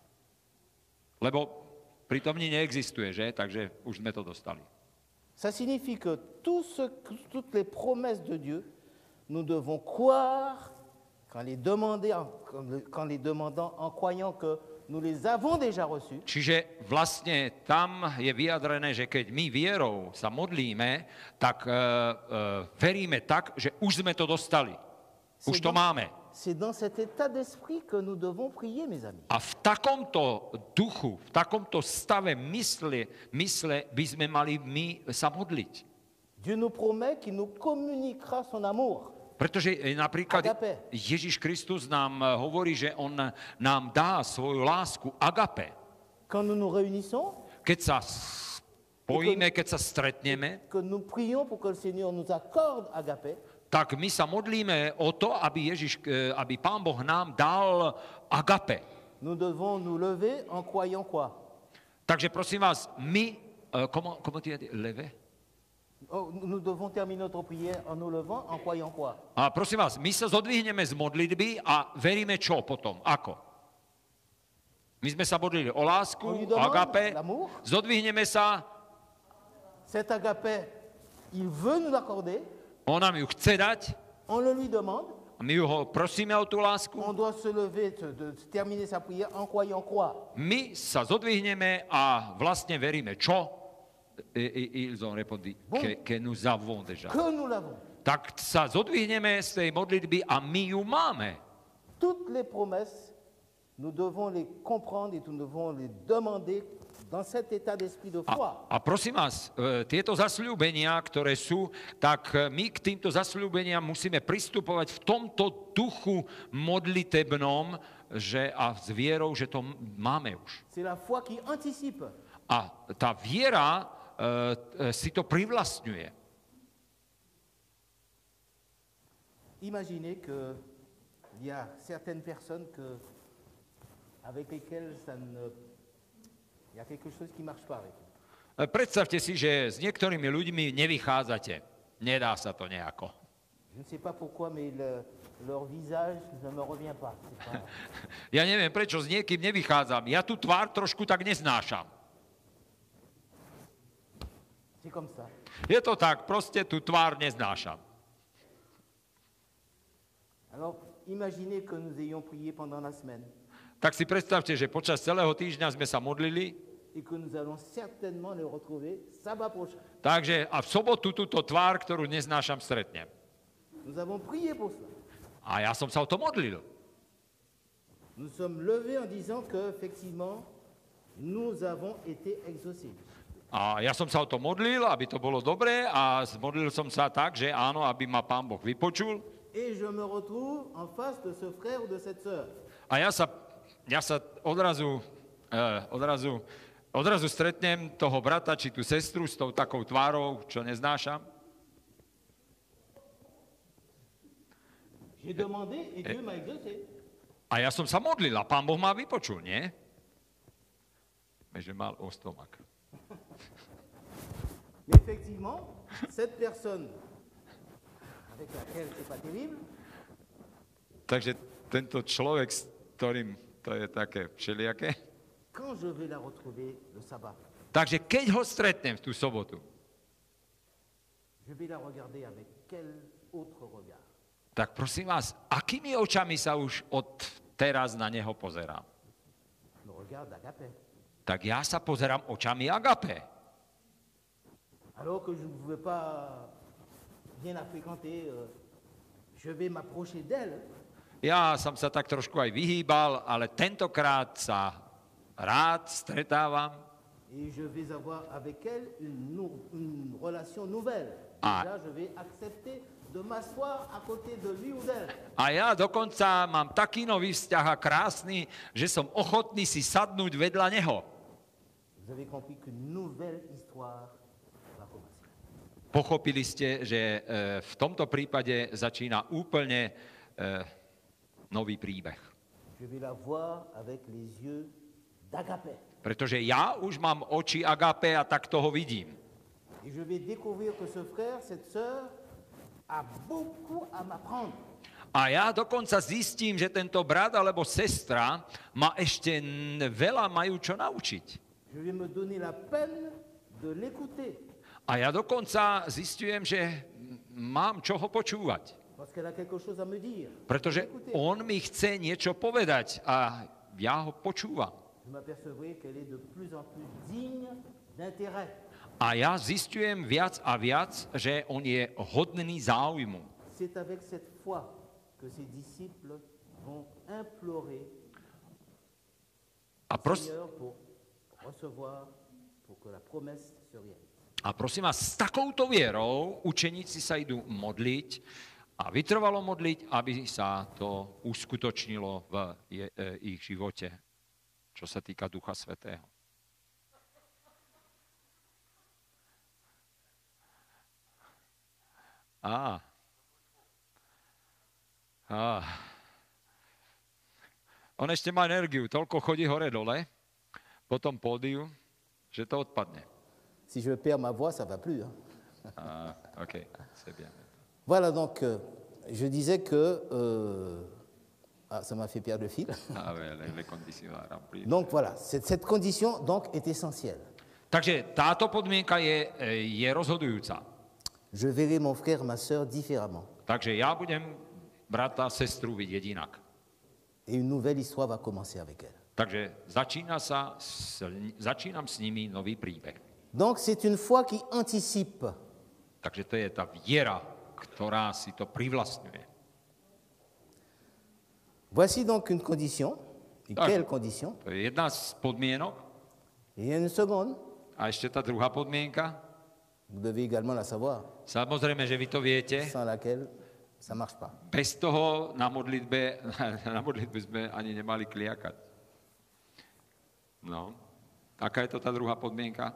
Lebo prítomný neexistuje, že? Takže už sme to dostali. Ça signifie que, tout ce, que toutes les promesses de Dieu, nous devons croire qu'en les, demander, qu'en les demandant, en croyant que nous les avons déjà reçus. Čiže vlastne tam je vyjadrené, že keď my vierou sa modlíme, tak uh, uh, veríme tak, že už sme to dostali. Už to máme. C'est dans cet état d'esprit que nous devons prier, mes amis. A v takomto duchu, v takomto stave mysle, mysle by sme mali my sa modliť. Dieu nous promet qu'il nous communiquera son amour. Pretože napríklad Agape. Ježiš Kristus nám hovorí, že on nám dá svoju lásku agape. Quand nous nous réunissons, Keď sa spojíme, keď sa stretneme, que nous prions pour que le Seigneur nous accorde agape, tak my sa modlíme o to, aby, Ježiš, aby Pán Boh nám dal agape. nous devons nous lever en croyant quoi? Takže prosím vás, my, comment, comment tu as dit, leve? Oh, nous devons terminer notre prière en nous levant en croyant quoi? A prosím vás, my sa zodvihneme z modlitby a veríme čo potom? Ako? My sme sa modlili o lásku, On lui o demande agape, l'amour. zodvihneme sa, Cet agape, il veut nous l'accorder, on nám ju chce dať, on le lui demande, a my ju ho prosíme o tú lásku, on doit se lever, de, de terminer sa prière en croyant quoi? my sa zodvihneme a vlastne veríme čo? I, i, ils ont répondu que, que nous avons déjà. Que nous l'avons. Tak sa zodvihneme z tej modlitby a my ju máme. Toutes les promesses, nous devons les comprendre et nous devons les demander dans cet état d'esprit de foi. A, a prosím vás, e, tieto zasľúbenia, ktoré sú, tak e, my k týmto zasľúbeniam musíme pristupovať v tomto duchu modlitebnom, že, a s vierou, že to máme už. C'est la foi qui anticipe. A tá viera e, e, si to privlastňuje. Imaginez qu'il y a certaines personnes que, avec lesquelles ça ne... il y a quelque chose qui ne marche pas avec eux. E, Predstavte si, že s niektorými ľuďmi nevychádzate. Nedá sa to nejako. Je ne sais pas pourquoi, mais le- leur visage ne me revient pas. C'est pas- Ja neviem, prečo s niekým nevychádzam. Ja tú tvár trošku tak neznášam. C'est comme ça. Je to tak, proste tú tvár neznášam. Alors, imaginez que nous ayons prié pendant la semaine Tak si predstavte, že počas celého týždňa sme sa modlili, et que nous allons certainement les retrouver sabbat prochain. takže a v sobotu túto tvár, ktorú neznášam, stretnem. Nous avons prié pour cela. A ja som sa o to modlil. Nous sommes levés en disant que, effectivement, nous avons été exaucés. A ja som sa o to modlil, aby to bolo dobré a modlil som sa tak, že áno, aby ma Pán Boh vypočul. Et je me retrouve en face de ce frère ou de cette sœur. A ja sa, ja sa odrazu, eh, odrazu, odrazu stretnem toho brata či tú sestru s tou takou tvárou, čo neznášam. J'ai demandé et Dieu m'a exaucé. A ja som sa modlil a Pán Boh ma vypočul, nie? Že mal o stomak. Mais effectivement, cette personne avec laquelle c'est pas terrible, Takže tento človek, s ktorým to je také všelijaké. quand je vais la retrouver le sabbat, Takže keď ho stretnem v tú sobotu, je vais la regarder avec quel autre regard? tak prosím vás, akými očami sa už od teraz na neho pozerám? Le regard d'Agapé. Tak ja sa pozerám očami agape. Alors que je ne pouvais pas bien la fréquenter, euh, je vais m'approcher d'elle. Ja som sa tak trošku aj vyhýbal, ale tentokrát sa rád stretávam. Et je vais avoir avec elle une, nou- une relation nouvelle. Ah. Déjà, je vais accepter de m'asseoir à côté de lui ou d'elle. A ja dokonca mám taký nový vzťah a krásny, že som ochotný si sadnúť vedľa neho. Vous avez compris qu'une nouvelle histoire va commencer. Pochopili ste, že e, v tomto prípade začína úplne e, nový príbeh. Je vais la voir avec les yeux d'Agapé. Pretože ja už mám oči Agape a tak toho vidím. Et je vais découvrir que ce frère, cette sœur, a beaucoup à m'apprendre. A ja dokonca zistím, že tento brat alebo sestra ma ešte n- veľa majú čo naučiť. Je vais me donner la peine de l'écouter. A ja dokonca zistujem, že m- mám čo ho počúvať. Parce qu'elle a quelque chose à me dire. Pretože Écoutez, on mi chce niečo povedať a ja ho počúvam. je m'apercevrai qu'elle est de plus en plus digne d'intérêt. A ja zistujem viac a viac, že on je hodný záujmu. C'est avec cette foi que ses disciples vont implorer A, le pros- Seigneur pour recevoir, pour que la promesse se réalise. a prosím vás, s takouto vierou učeníci sa idú modliť a vytrvalo modliť, aby sa to uskutočnilo v je, e, ich živote, čo sa týka Ducha Svätého. Á. Á. On ešte má energiu, toľko chodí hore-dole po tom pódiu, že to odpadne. Si je perds ma voix, ça ne va plus. hein. Ah, OK, c'est bien. Voilà, donc, euh, je disais que... euh, ah, ça m'a fait perdre le fil. Ah, ouais, les, les conditions à remplir. Donc voilà, cette, cette condition donc, est essentielle. Takže táto podmienka je, je rozhodujúca. Je verrai mon frère, ma sœur différemment. Takže ja budem brata, sestru vidieť inak. Et une nouvelle histoire va commencer avec elle. Takže začína sa, s, začínam s nimi nový príbeh. Donc c'est une foi qui anticipe. Takže to je tá viera, ktorá si to privlastňuje. Voici donc une condition. Et Ah. quelle condition? To je jedna z podmienok. Et il y a une seconde. A ešte tá druhá podmienka. Vous devez également la savoir, Samozrejme, že vy to viete. sans laquelle ça ne marche pas. Bez toho na modlitbe, na modlitbe sme ani nemali kliakať. No. Aká je to tá druhá podmienka?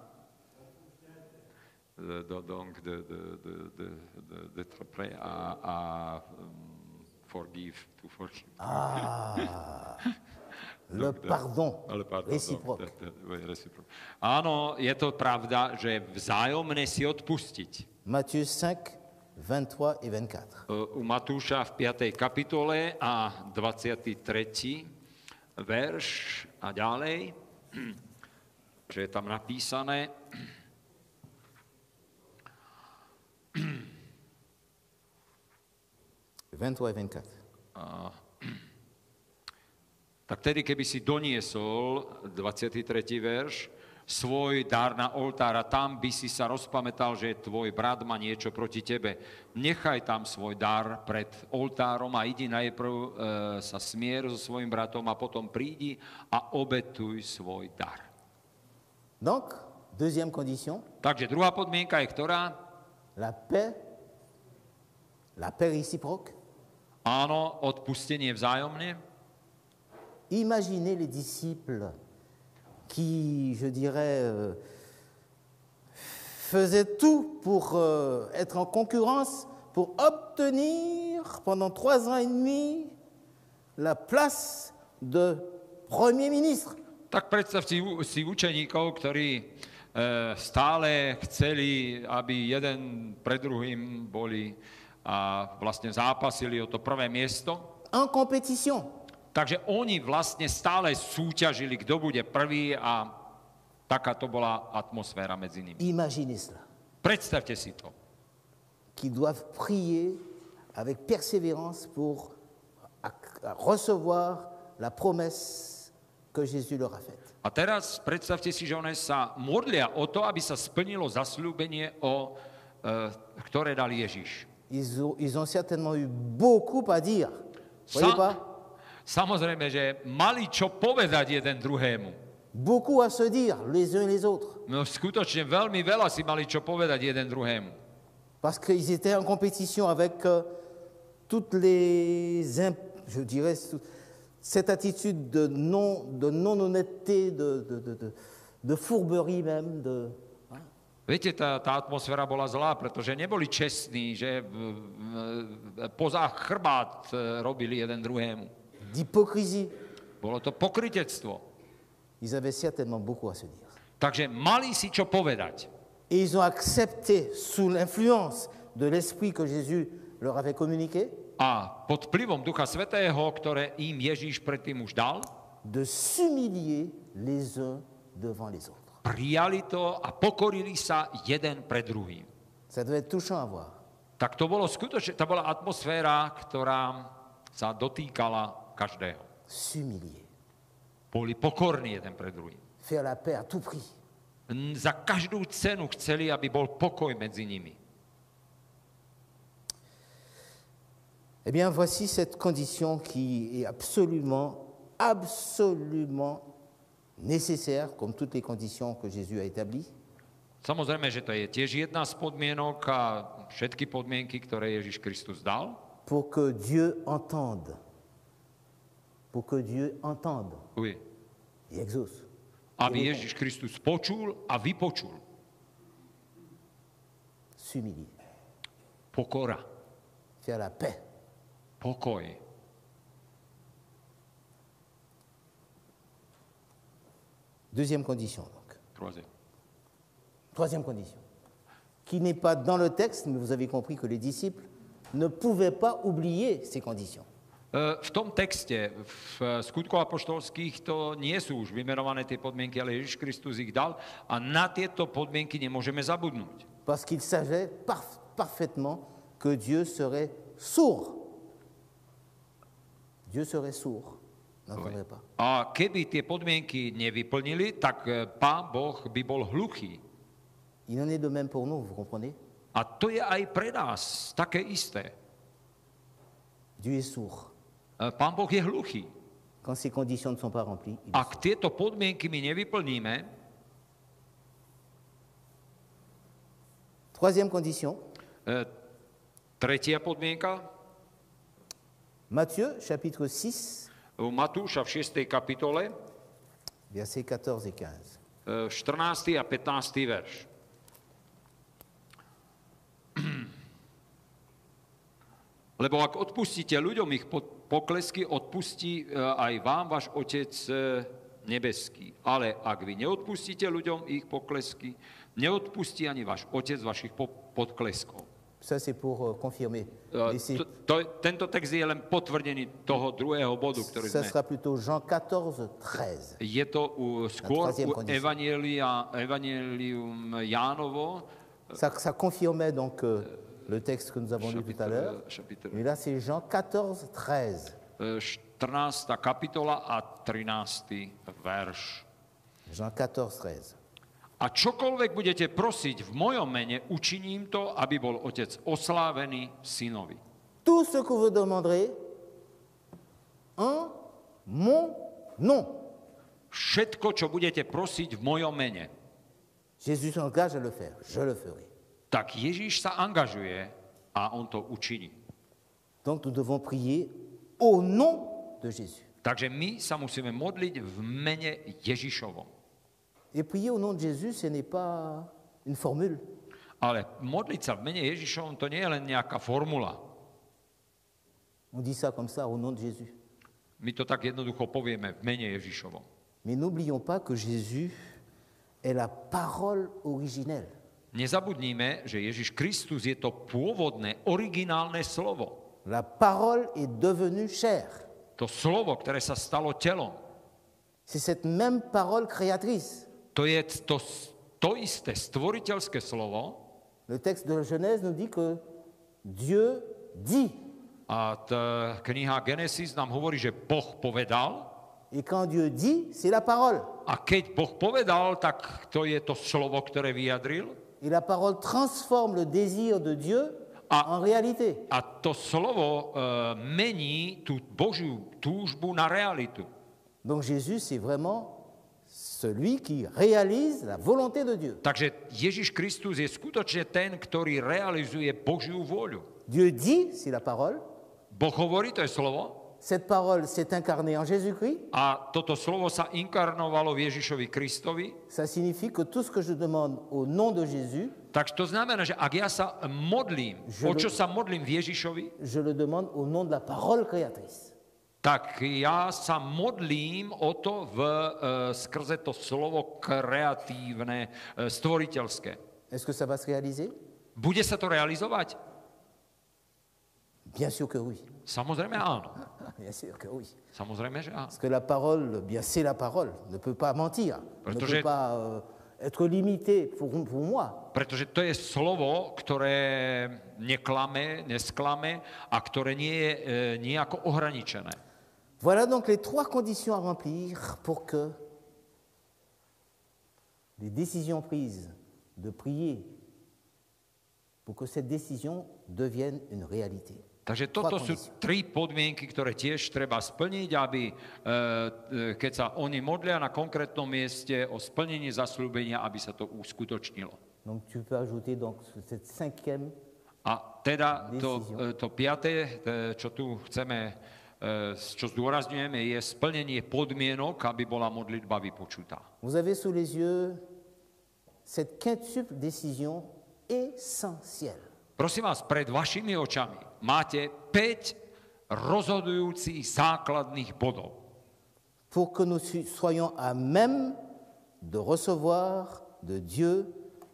De, do, donc, de, de, de, de, de, de trpre a, a um, forgive, to forgive. Ah, le Donc, de- pardon ale pardon, réciproque. de- de- de- reciproque. Áno, je to pravda, že vzájomne si odpustiť. Matthieu cinq, vingt-trois et vingt-quatre. U Matúša v piatej kapitole a dvadsiaty tretí verš a ďalej, že je tam napísané, vingt-trois et vingt-quatre. tak tedy, keby si doniesol, dvadsiaty tretí verš, svoj dar na oltár a tam by si sa rozpamätal, že tvoj brat má niečo proti tebe. Nechaj tam svoj dar pred oltárom a idi najprv e, sa smier so svojim bratom a potom prídi a obetuj svoj dar. Donc, deuxième condition, Takže druhá podmienka je ktorá? la paix, la paix réciproque. Áno, odpustenie vzájomne. Imaginez les disciples qui, je dirais, euh, faisaient tout pour euh, être en concurrence, pour obtenir pendant trois ans et demi la place de Premier ministre. Tak predstavte si, si učeníkov, ktorí e, stále chceli, aby jeden pred druhým boli a vlastne zápasili o to prvé miesto. En compétition. Takže oni vlastne stále súťažili, kto bude prvý a taká to bola atmosféra medzi nimi. Imaginez cela. Predstavte si to. Qui doivent prier avec persévérance pour ac- recevoir la promesse que Jésus leur a faite. A teraz predstavte si, že oni sa modlia o to, aby sa splnilo zasľúbenie, o, e, ktoré dal Ježiš. Ils ont, ils ont certainement eu beaucoup à dire. Voyez Sa- pas? Samozrejme, že mali čo povedať jeden druhému. beaucoup à se dire les uns les autres. No skutočne veľmi veľa si mali čo povedať jeden druhému. Parce qu'ils étaient en compétition avec euh, toutes les, imp- je dirais, cette attitude de non, de non-honnêteté, de, de, de, de, de fourberie même. De, hein. Viete, tá, tá atmosféra bola zlá, pretože neboli čestní, že poza chrbát robili jeden druhému. D'hypocrisie. Bolo to pokrytectvo. Ils avaient certainement beaucoup à se dire. Takže mali si čo povedať. Et ils ont accepté, sous l'influence de l'esprit que Jésus leur avait communiqué, A pod vplyvom Ducha Svätého, ktoré im Ježíš predtým už dal, de s'humilier les uns devant les autres. prijali to a pokorili sa jeden pred druhým. Ça doit être touchant à voir. Tak to bolo skutočne, to bola atmosféra, ktorá sa dotýkala každého. S'humilier. Boli pokorní jeden pred druhým. Faire la paix à tout prix. Za každú cenu chceli, aby bol pokoj medzi nimi. Eh bien, voici cette condition qui est absolument, absolument nécessaire, comme toutes les conditions que Jésus a établies, Samozrejme, že to je tiež jedna z podmienok a všetky podmienky, ktoré Ježiš Kristus dal, pour que Dieu entende. Pour que Dieu entende oui, et exauce. aby Ježiš Kristus počul a vypočul. S'humilier. Pokora, Faire la paix. pokoj. Deuxième condition, donc. Troisième. Troisième condition. Qui n'est pas dans le texte, mais vous avez compris que les disciples ne pouvaient pas oublier ces conditions. V tom texte, v skutkoch apoštolských, to nie sú už vymenované tie podmienky, ale Ježiš Kristus ich dal a na tieto podmienky nemôžeme zabudnúť. Parce qu'il savait parf- parfaitement que Dieu serait sourd. Dieu serait sourd. N'entendrait pas. A keby tie podmienky nevyplnili, tak Pán Boh by bol hluchý. Il en est de même pour nous, vous comprenez? A to je aj pre nás také isté. Dieu est sourd. Pán Boh je hluchý. Quand ces conditions ne sont pas remplies, il est Ak tieto podmienky my nevyplníme, Troisième condition, e, tretia podmienka, Matthieu chapitre six, u Matúša v šiestej kapitole, versets quatorze et quinze. e, štrnásty a pätnásty verš. Lebo ak odpustíte ľuďom ich poklesky, odpustí aj vám váš Otec nebeský. Ale ak vy neodpustíte ľuďom ich poklesky, neodpustí ani váš Otec vašich podkleskov. Ça, c'est pour uh, confirmer. Uh, Et c'est- to, to, tento text je len potvrdený toho druhého bodu, ktorý ça sme... sera plutôt Jean quatorze, treize. Je to u, skôr troisième u condition. Evangelia, Evangelium Jánovo, Ça, ça confirmait donc euh, le texte que nous avons lu tout à l'heure. chapitre, Mais là, c'est Jean quatorze, treize. štrnásta kapitola a trinásty verš. Jean quatorze, treize. A čokoľvek budete prosiť v mojom mene, učiním to, aby bol Otec oslávený v synovi. Tout ce que vous demanderez en mon nom. Všetko, čo budete prosiť v mojom mene, Jésus s'engage à le faire. Je le ferai. tak Ježíš sa angažuje a on to učiní. Donc nous devons prier au nom de Jésus. Takže my sa musíme modliť v mene Ježišovom. Et prier au nom de Jésus, ce n'est pas une formule. Ale modliť sa v mene Ježišovom, to nie je len nejaká formula. On dit ça comme ça, au nom de Jésus. My to tak jednoducho povieme v mene Ježišovom. Mais n'oublions pas que Jésus est la parole originelle. Nezabudníme, že Ježiš Kristus je to pôvodné, originálne slovo. La parole est devenue chair. To slovo, ktoré sa stalo telom. C'est cette même parole créatrice. To je to, to isté stvoriteľské slovo. Le texte de la Genèse nous dit que Dieu dit. A tá kniha Genesis nám hovorí, že Boh povedal. Et quand Dieu dit, c'est la parole. A keď Boh povedal, tak to je to slovo, ktoré vyjadril. Et la parole transforme le désir de Dieu Ah. en réalité. A to slovo e, mení tú Božiu túžbu na realitu. Donc Jésus, c'est vraiment celui qui réalise la volonté de Dieu. Takže Ježiš Kristus je skutočne ten, ktorý realizuje Božiu vôľu. Dieu dit, c'est la parole. Boh hovorí, to je slovo. Cette parole s'est incarnée en Jésus-Christ. A toto slovo sa inkarnovalo v Ježišovi Kristovi. Ça signifie que tout ce que je demande au nom de Jésus, Takže to znamená, že ak ja sa modlím, Je o le- čo sa modlím v Ježišovi, je le demande au nom de la parole créatrice. tak ja sa modlím o to v, e, skrze to slovo kreatívne, e, stvoriteľské. Est-ce que ça va se réaliser? Bude sa to realizovať? Bien sûr que oui. Samozrejme áno. Bien sûr que oui. Samozrejme, že áno. Parce que la parole, bien c'est la parole, ne peut pas mentir, ne Parce peut que- pas euh, être limitée pour, pour moi. Pretože to je slovo, ktoré neklame, nesklame a ktoré nie je e, nejako ohraničené. Voilà donc les trois conditions à remplir pour que les décisions prises de prier, pour que cette décision devienne une réalité. Takže toto Trois sú conditions. tri podmienky, ktoré tiež treba splniť, aby e, e, keď sa oni modlia na konkrétnom mieste o splnenie zasľúbenia, aby sa to uskutočnilo. Donc tu peux ajouter donc cette cinquième, A teda to, Decision. e, to piaté, e, čo tu chceme, e, čo zdôrazňujeme, je splnenie podmienok, aby bola modlitba vypočutá. vous avez sous les yeux cette quintuple décision essentielle. Prosím vás, pred vašimi očami máte päť rozhodujúcich základných bodov. Pour que nous su- soyons à même de recevoir de Dieu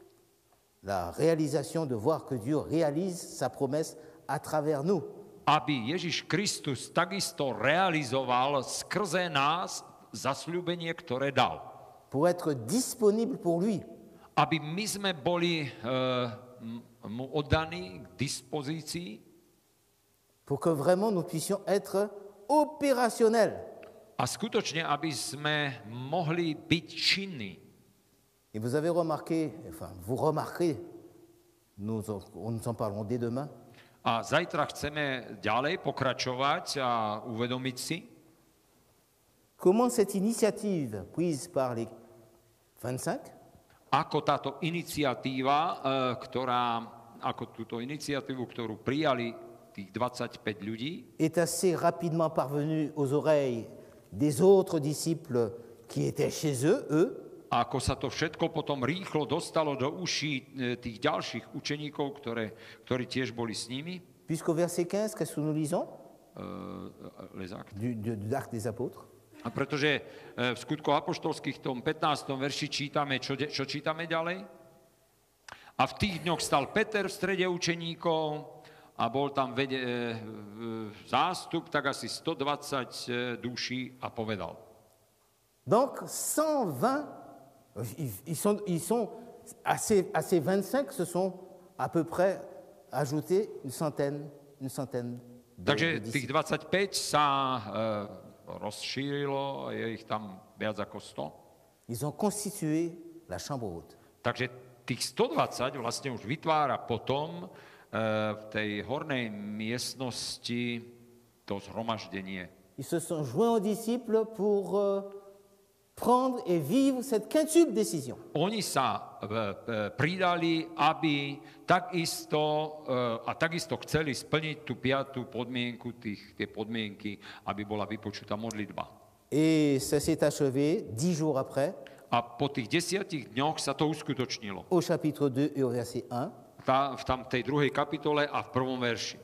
la réalisation, de voir que Dieu réalise sa promesse à travers nous. Aby Ježiš Kristus takisto realizoval skrze nás zasľúbenie, ktoré dal. Pour être disponible pour lui. Aby my sme boli e, m- mu oddaní k dispozícii Pour que vraiment nous puissions être opérationnels. a skutočne, aby sme mohli byť činní. Et vous avez remarqué, enfin vous remarquerez, nous en, nous en parlerons dès demain, A zajtra chceme ďalej pokračovať a uvedomiť si, comment cette initiative prise par les vingt-cinq ako táto iniciatíva, e, ktorá, ako túto iniciatívu, ktorú prijali tých dvadsaťpäť ľudí, est assez rapidement parvenue aux oreilles des autres disciples qui étaient chez eux, eux, a ako sa to všetko potom rýchlo dostalo do uší e, tých ďalších učeníkov, ktoré, ktorí tiež boli s nimi, puisqu'au verset quinze, qu'est-ce que nous lisons e, les actes. du, du, de l'Acte des Apôtres? A pretože e, v skutkoch apoštolských tom pätnástom verši čítame, čo, de- čo čítame ďalej? A v tých dňoch stal Peter v strede učeníkov a bol tam vede, e, zástup, tak asi stodvadsať e, duší a povedal. Donc cent vingt, ils, ils sont, ils sont à, ces, à ces vingt-cinq se sont à peu près ajoutés une centaine, une centaine de, Takže de tých disciples. dvadsaťpäť sa e, rozšírilo, je ich tam viac ako sto. Ils ont constitué la chambre haute. Takže tých stodvadsať vlastne už vytvára potom e, v tej hornej miestnosti to zhromaždenie. Ils se sont joints aux disciples pour euh, prendre et vivre cette quintuple décision. Oni sa e, e, pridali, aby takisto, e, a takisto chceli splniť tú piatú podmienku, tých, tie podmienky, aby bola vypočutá modlitba. Et ça s'est achevé dix jours après, A po tých desiatich dňoch sa to uskutočnilo. au chapitre deux et au verset un. Tá, v tam tej druhej kapitole a v prvom verši.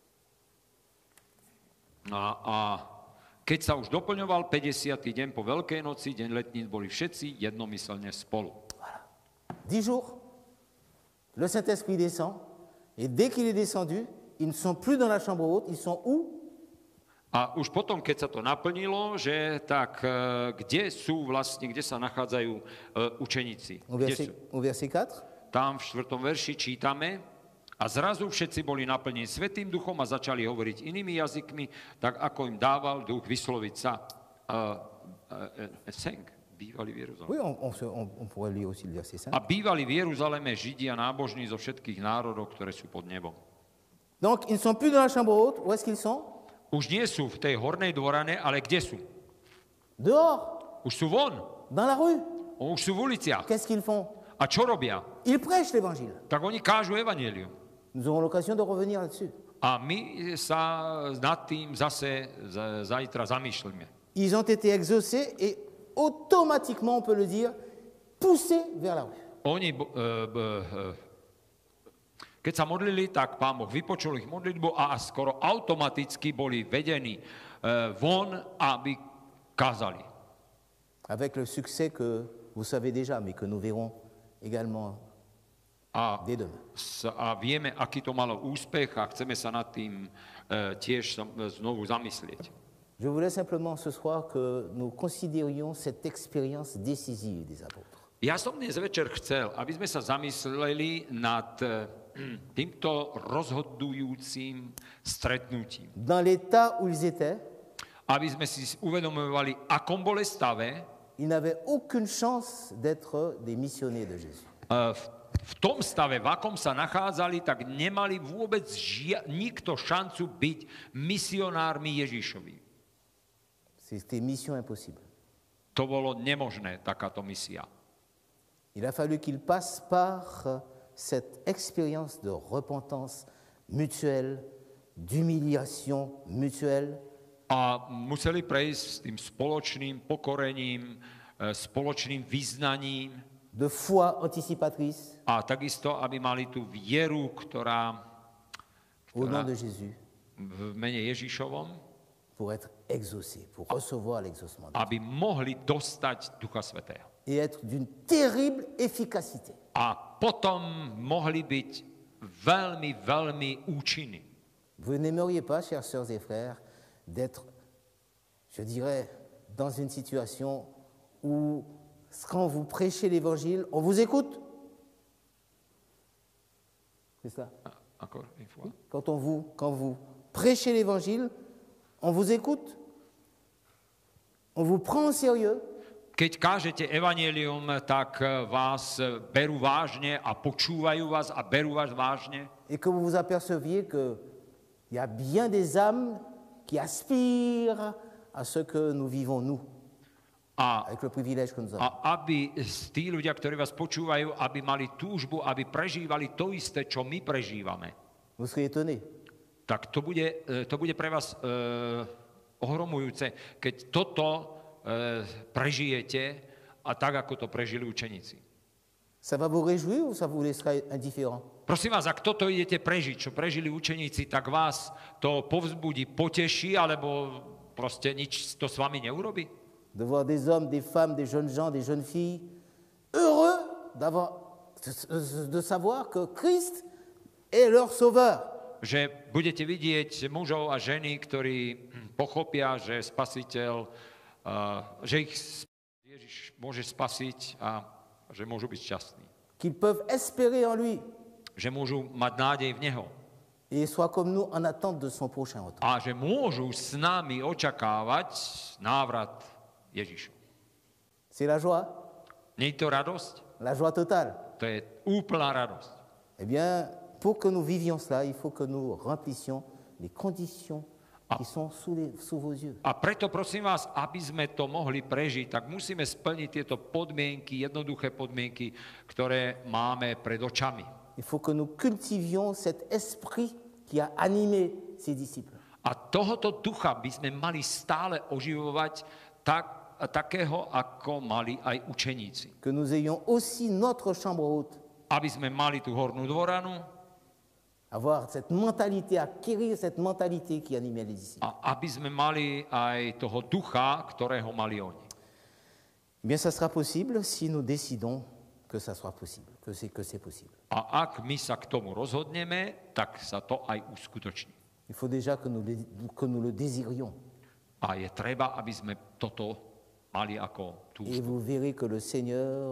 A, a keď sa už doplňoval päťdesiaty deň po Veľkej noci, deň letníc, boli všetci jednomyselne spolu. Dix jours, le Saint-Esprit descend, et dès qu'il est descendu, ils ne sont plus dans la chambre haute, ils sont où? A už potom, keď sa to naplnilo, že tak e, kde sú vlastne, kde sa nachádzajú e, učeníci? Au Kde verset, sú? au verset quatre. Tam v štvrtom verši čítame, a zrazu všetci boli naplnení Svätým duchom a začali hovoriť inými jazykmi, tak ako im dával duch vysloviť sa. Uh, uh, uh, seng, bývali v Jeruzaleme. Oui, on, on se- on- on pourrait lire aussi le verset cinq. A bývali v Jeruzaleme Židia nábožní zo všetkých národov, ktoré sú pod nebom. Donc, ils ne sont plus dans la chambre haute, où est-ce qu'ils sont? Už nie sú v tej hornej dvorane, ale kde sú? Dehors. Už sú von. dans la rue. Už sú v uliciach. Qu'est-ce qu'ils font? A čo robia? Ils prêchent l'évangile. Tak oni kážu evanjelium. Nous aurons l'occasion de revenir là-dessus. A my sa nad tým zase z- zajtra zamýšľame. Ils ont été exaucés et automatiquement, on peut le dire, poussés vers la rue. Oni, bo- e, b- e, keď sa modlili, tak Pán Boh vypočul ich modlitbu a skoro automaticky boli vedení e, von, aby kázali. Avec le succès que vous savez déjà, mais que nous verrons également A, dès demain. s- a vieme, aký to malo úspech a chceme sa nad tým e, tiež sa, e, znovu zamyslieť. Je voulais simplement ce soir que nous considérions cette expérience décisive des apôtres. Ja som dnes večer chcel, aby sme sa zamysleli nad e, týmto rozhodujúcim stretnutím. Dans l'état où ils étaient, Aby sme si uvedomovali, akom boli stave, ils n'avaient aucune chance d'être des missionnaires de Jésus. e, v, v tom stave, v akom sa nachádzali, tak nemali vôbec žia, nikto šancu byť misionármi Ježišovi. C'était mission impossible. To bolo nemožné, takáto misia. Il a fallu qu'ils passent par cette expérience de repentance mutuelle, d'humiliation mutuelle, A museli prejsť s tým spoločným pokorením, e, spoločným vyznaním de foi anticipatrice a takisto, aby mali tú vieru, ktorá au nom Voilà. de Jésus v mene Ježišovom, pour être exaucés, pour recevoir l'exaucement de Dieu. aby mohli dostať Ducha Svätého. Et être d'une terrible efficacité. A potom mohli byť veľmi, veľmi účinní. Vous n'aimeriez pas, chers sœurs et frères, d'être, je dirais, dans une situation où, quand vous prêchez l'évangile, on vous écoute. C'est ça. A- Ako, info? Quand, on vous, quand vous prêchez l'évangile, on vous écoute. On vous prend au sérieux. Keď kážete evanjelium, tak e, vás e, berú vážne a počúvajú vás a berú vás vážne. Et que vous vous aperceviez qu'il y a bien des âmes qui aspirent à ce que nous vivons, nous, A, avec le privilège que nous avons. a aby s- tí ľudia, ktorí vás počúvajú, aby mali túžbu, aby prežívali to isté, čo my prežívame. Vous serez étonnés. Tak to bude, e, to bude pre vás e, ohromujúce, keď toto e, prežijete a tak, ako to prežili učeníci. Ça va vous réjouir ou ça vous laissera indifférent? Prosím vás, ak toto idete prežiť, čo prežili učeníci, tak vás to povzbudí, poteší, alebo proste nič to s vami neurobí? De voir des hommes, des femmes, des jeunes gens, des jeunes filles heureux d'avoir, de, de savoir que Christ est leur sauveur. Že budete vidieť mužov a ženy, ktorí pochopia, že spasiteľ, uh, že ich Ježiš môže spasiť a že môžu byť šťastní. Qu'ils peuvent espérer en lui Že môžu mať nádej v Neho. et soient comme nous en attente de son prochain retour. A že môžu s nami očakávať návrat Ježišu. C'est la joie, Nie je to radosť? la joie totale. To je úplná radosť. Eh bien, pour que nous vivions cela, il faut que nous remplissions les conditions qui sont sous, les, sous vos yeux. A preto prosím vás, aby sme to mohli prežiť, tak musíme splniť tieto podmienky, jednoduché podmienky, ktoré máme pred očami. Il faut que nous cultivions cet esprit qui a animé ses disciples. A tohoto ducha by sme mali stále oživovať tak, takého, ako mali aj učeníci. Que nous ayons aussi notre chambre haute, Aby sme mali tú hornú dvoranu avoir cette mentalité, acquérir cette mentalité qui animait les disciples. a aby sme mali aj toho ducha, ktorého mali oni. Eh bien, ça sera possible si nous décidons que ça soit possible, que c'est que c'est possible. A ak my sa k tomu rozhodneme, tak sa to aj uskutoční. Il faut déjà que nous le, que nous le désirions. A je treba, aby sme toto mali ako Et túžbu. vous verrez que le Seigneur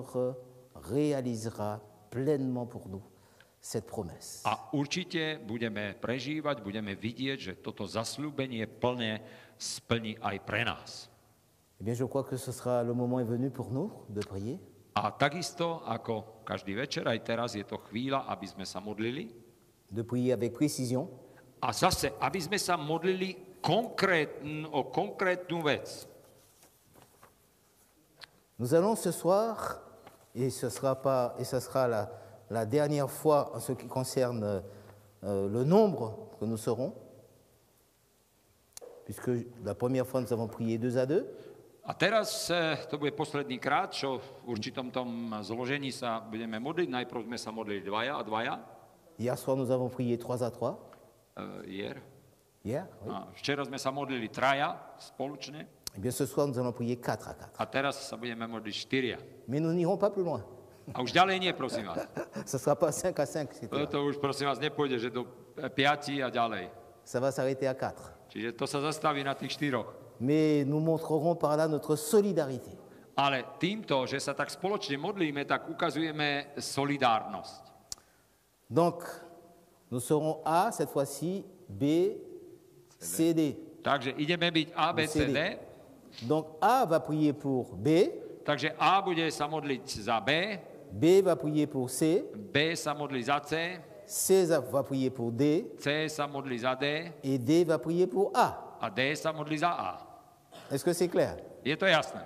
réalisera pleinement pour nous cette promesse. A určite budeme prežívať, budeme vidieť, že toto zasľúbenie plne splní aj pre nás. Eh bien, je crois que ce sera le moment est venu pour nous de prier. A takisto, ako každý večer, aj teraz je to chvíľa, aby sme sa modlili. De prier avec précision, A zase, aby sme sa modlili konkrétn, o konkrétnu vec. Nous allons ce soir, et ce sera, pas, et ce sera la, la dernière fois en ce qui concerne euh, le nombre que nous serons, puisque la première fois nous avons prié deux à deux. A teraz eh, to bude posledný krát, čo v určitom tom zložení sa budeme modliť. Najprv sme sa modlili dvaja a dvaja. Hier soir, nous avons prié trois à trois. Uh, hier. Hier, oui. A včera sme sa modlili traja spoločne. Eh bien, ce soir, nous allons prier quatre à quatre. A teraz sa budeme modliť štyria. Mais nous n'irons pas plus loin. A už ďalej nie, prosím vás. Ce ne sera pas cinq à cinq, et cetera. To už, prosím vás, nepôjde, že do piati a ďalej. Ça va s'arrêter à quatre. Čiže to sa zastaví na tých štyroch. Mais nous montrerons par là notre solidarité. Ale týmto, že sa tak spoločne modlíme, tak ukazujeme solidárnosť. Donc, nous serons A cette fois-ci, B, C, D. Takže ideme byť A, B, C, D. Donc, A va prier pour B, Takže A bude sa modliť za B, B va prier pour C, B sa modlí za C, C va prier pour D, C sa modlí za D et D va prier pour A. a D sa modlí za A. Est-ce que c'est clair? Je to jasné.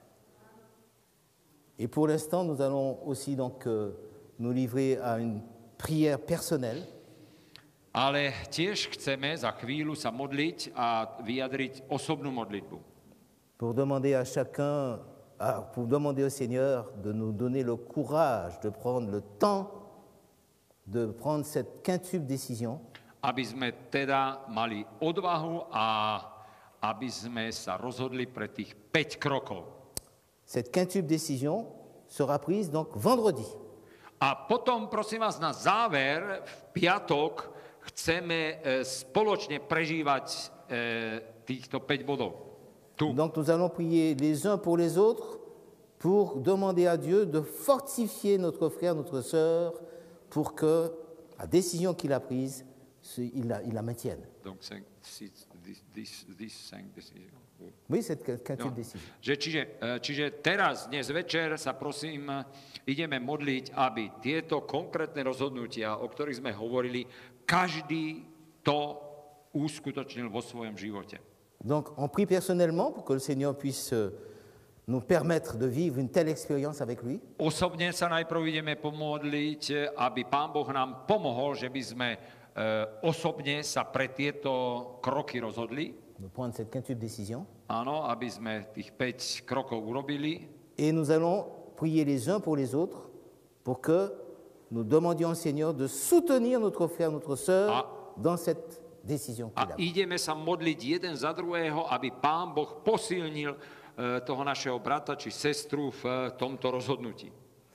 Et pour l'instant, nous allons aussi donc euh, nous livrer à une prière personnelle. Ale tiež chceme za chvíľu sa modliť a vyjadriť osobnú modlitbu. Pour demander à chacun, à, pour demander au Seigneur de nous donner le courage de prendre le temps de prendre cette quintuple décision. Aby sme teda mali odvahu a aby sme sa rozhodli pre tých päť krokov. Cette quintuple décision sera prise donc vendredi. A potom, prosím vás, na záver, v piatok, chceme e, spoločne prežívať e, týchto päť bodov. Tu. Donc nous allons prier les uns pour les autres pour demander à Dieu de fortifier notre frère, notre sœur, pour que la décision qu'il a prise, il la, il la maintienne. Donc, this, this, this decision. Oui, cette quintuple décision. Že čiže, čiže teraz, dnes večer sa prosím, ideme modliť, aby tieto konkrétne rozhodnutia, o ktorých sme hovorili, každý to uskutočnil vo svojom živote. Donc, on prie personnellement pour que le Seigneur puisse nous permettre de vivre une telle expérience avec lui. Osobne sa najprv ideme pomodliť, aby Pán Boh nám pomohol, že by sme osobne sa pre tieto kroky rozhodli. De prendre cette quintuple décision. Áno, aby sme tých päť krokov urobili. Et nous allons prier les uns pour les autres pour que nous demandions au Seigneur de soutenir notre frère, notre sœur a, dans cette décision qu'il a. A ideme sa modliť jeden za druhého, aby Pán Boh posilnil uh, toho našeho brata či sestru v uh, tomto rozhodnutí.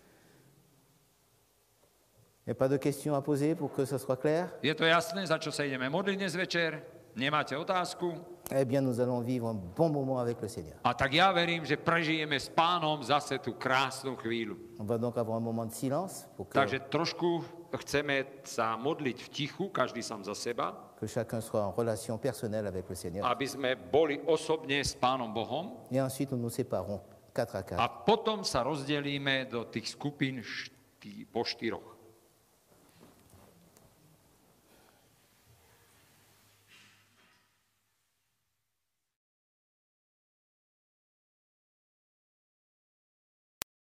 Il n'y a pas de questions à poser pour que ce soit clair? Je to jasné, za čo sa ideme modliť dnes večer? Nemáte otázku? Eh bien, nous allons vivre un bon moment avec le Seigneur. A tak ja verím, že prežijeme s Pánom zase tú krásnu chvíľu. On va donc avoir un moment de silence pour que, Takže trošku chceme sa modliť v tichu, každý sám za seba, que chacun soit en relation personnelle avec le Seigneur. aby sme boli osobne s Pánom Bohom. Et ensuite, nous nous séparons quatre à quatre. A potom sa rozdelíme do tých skupín štý, po štyroch.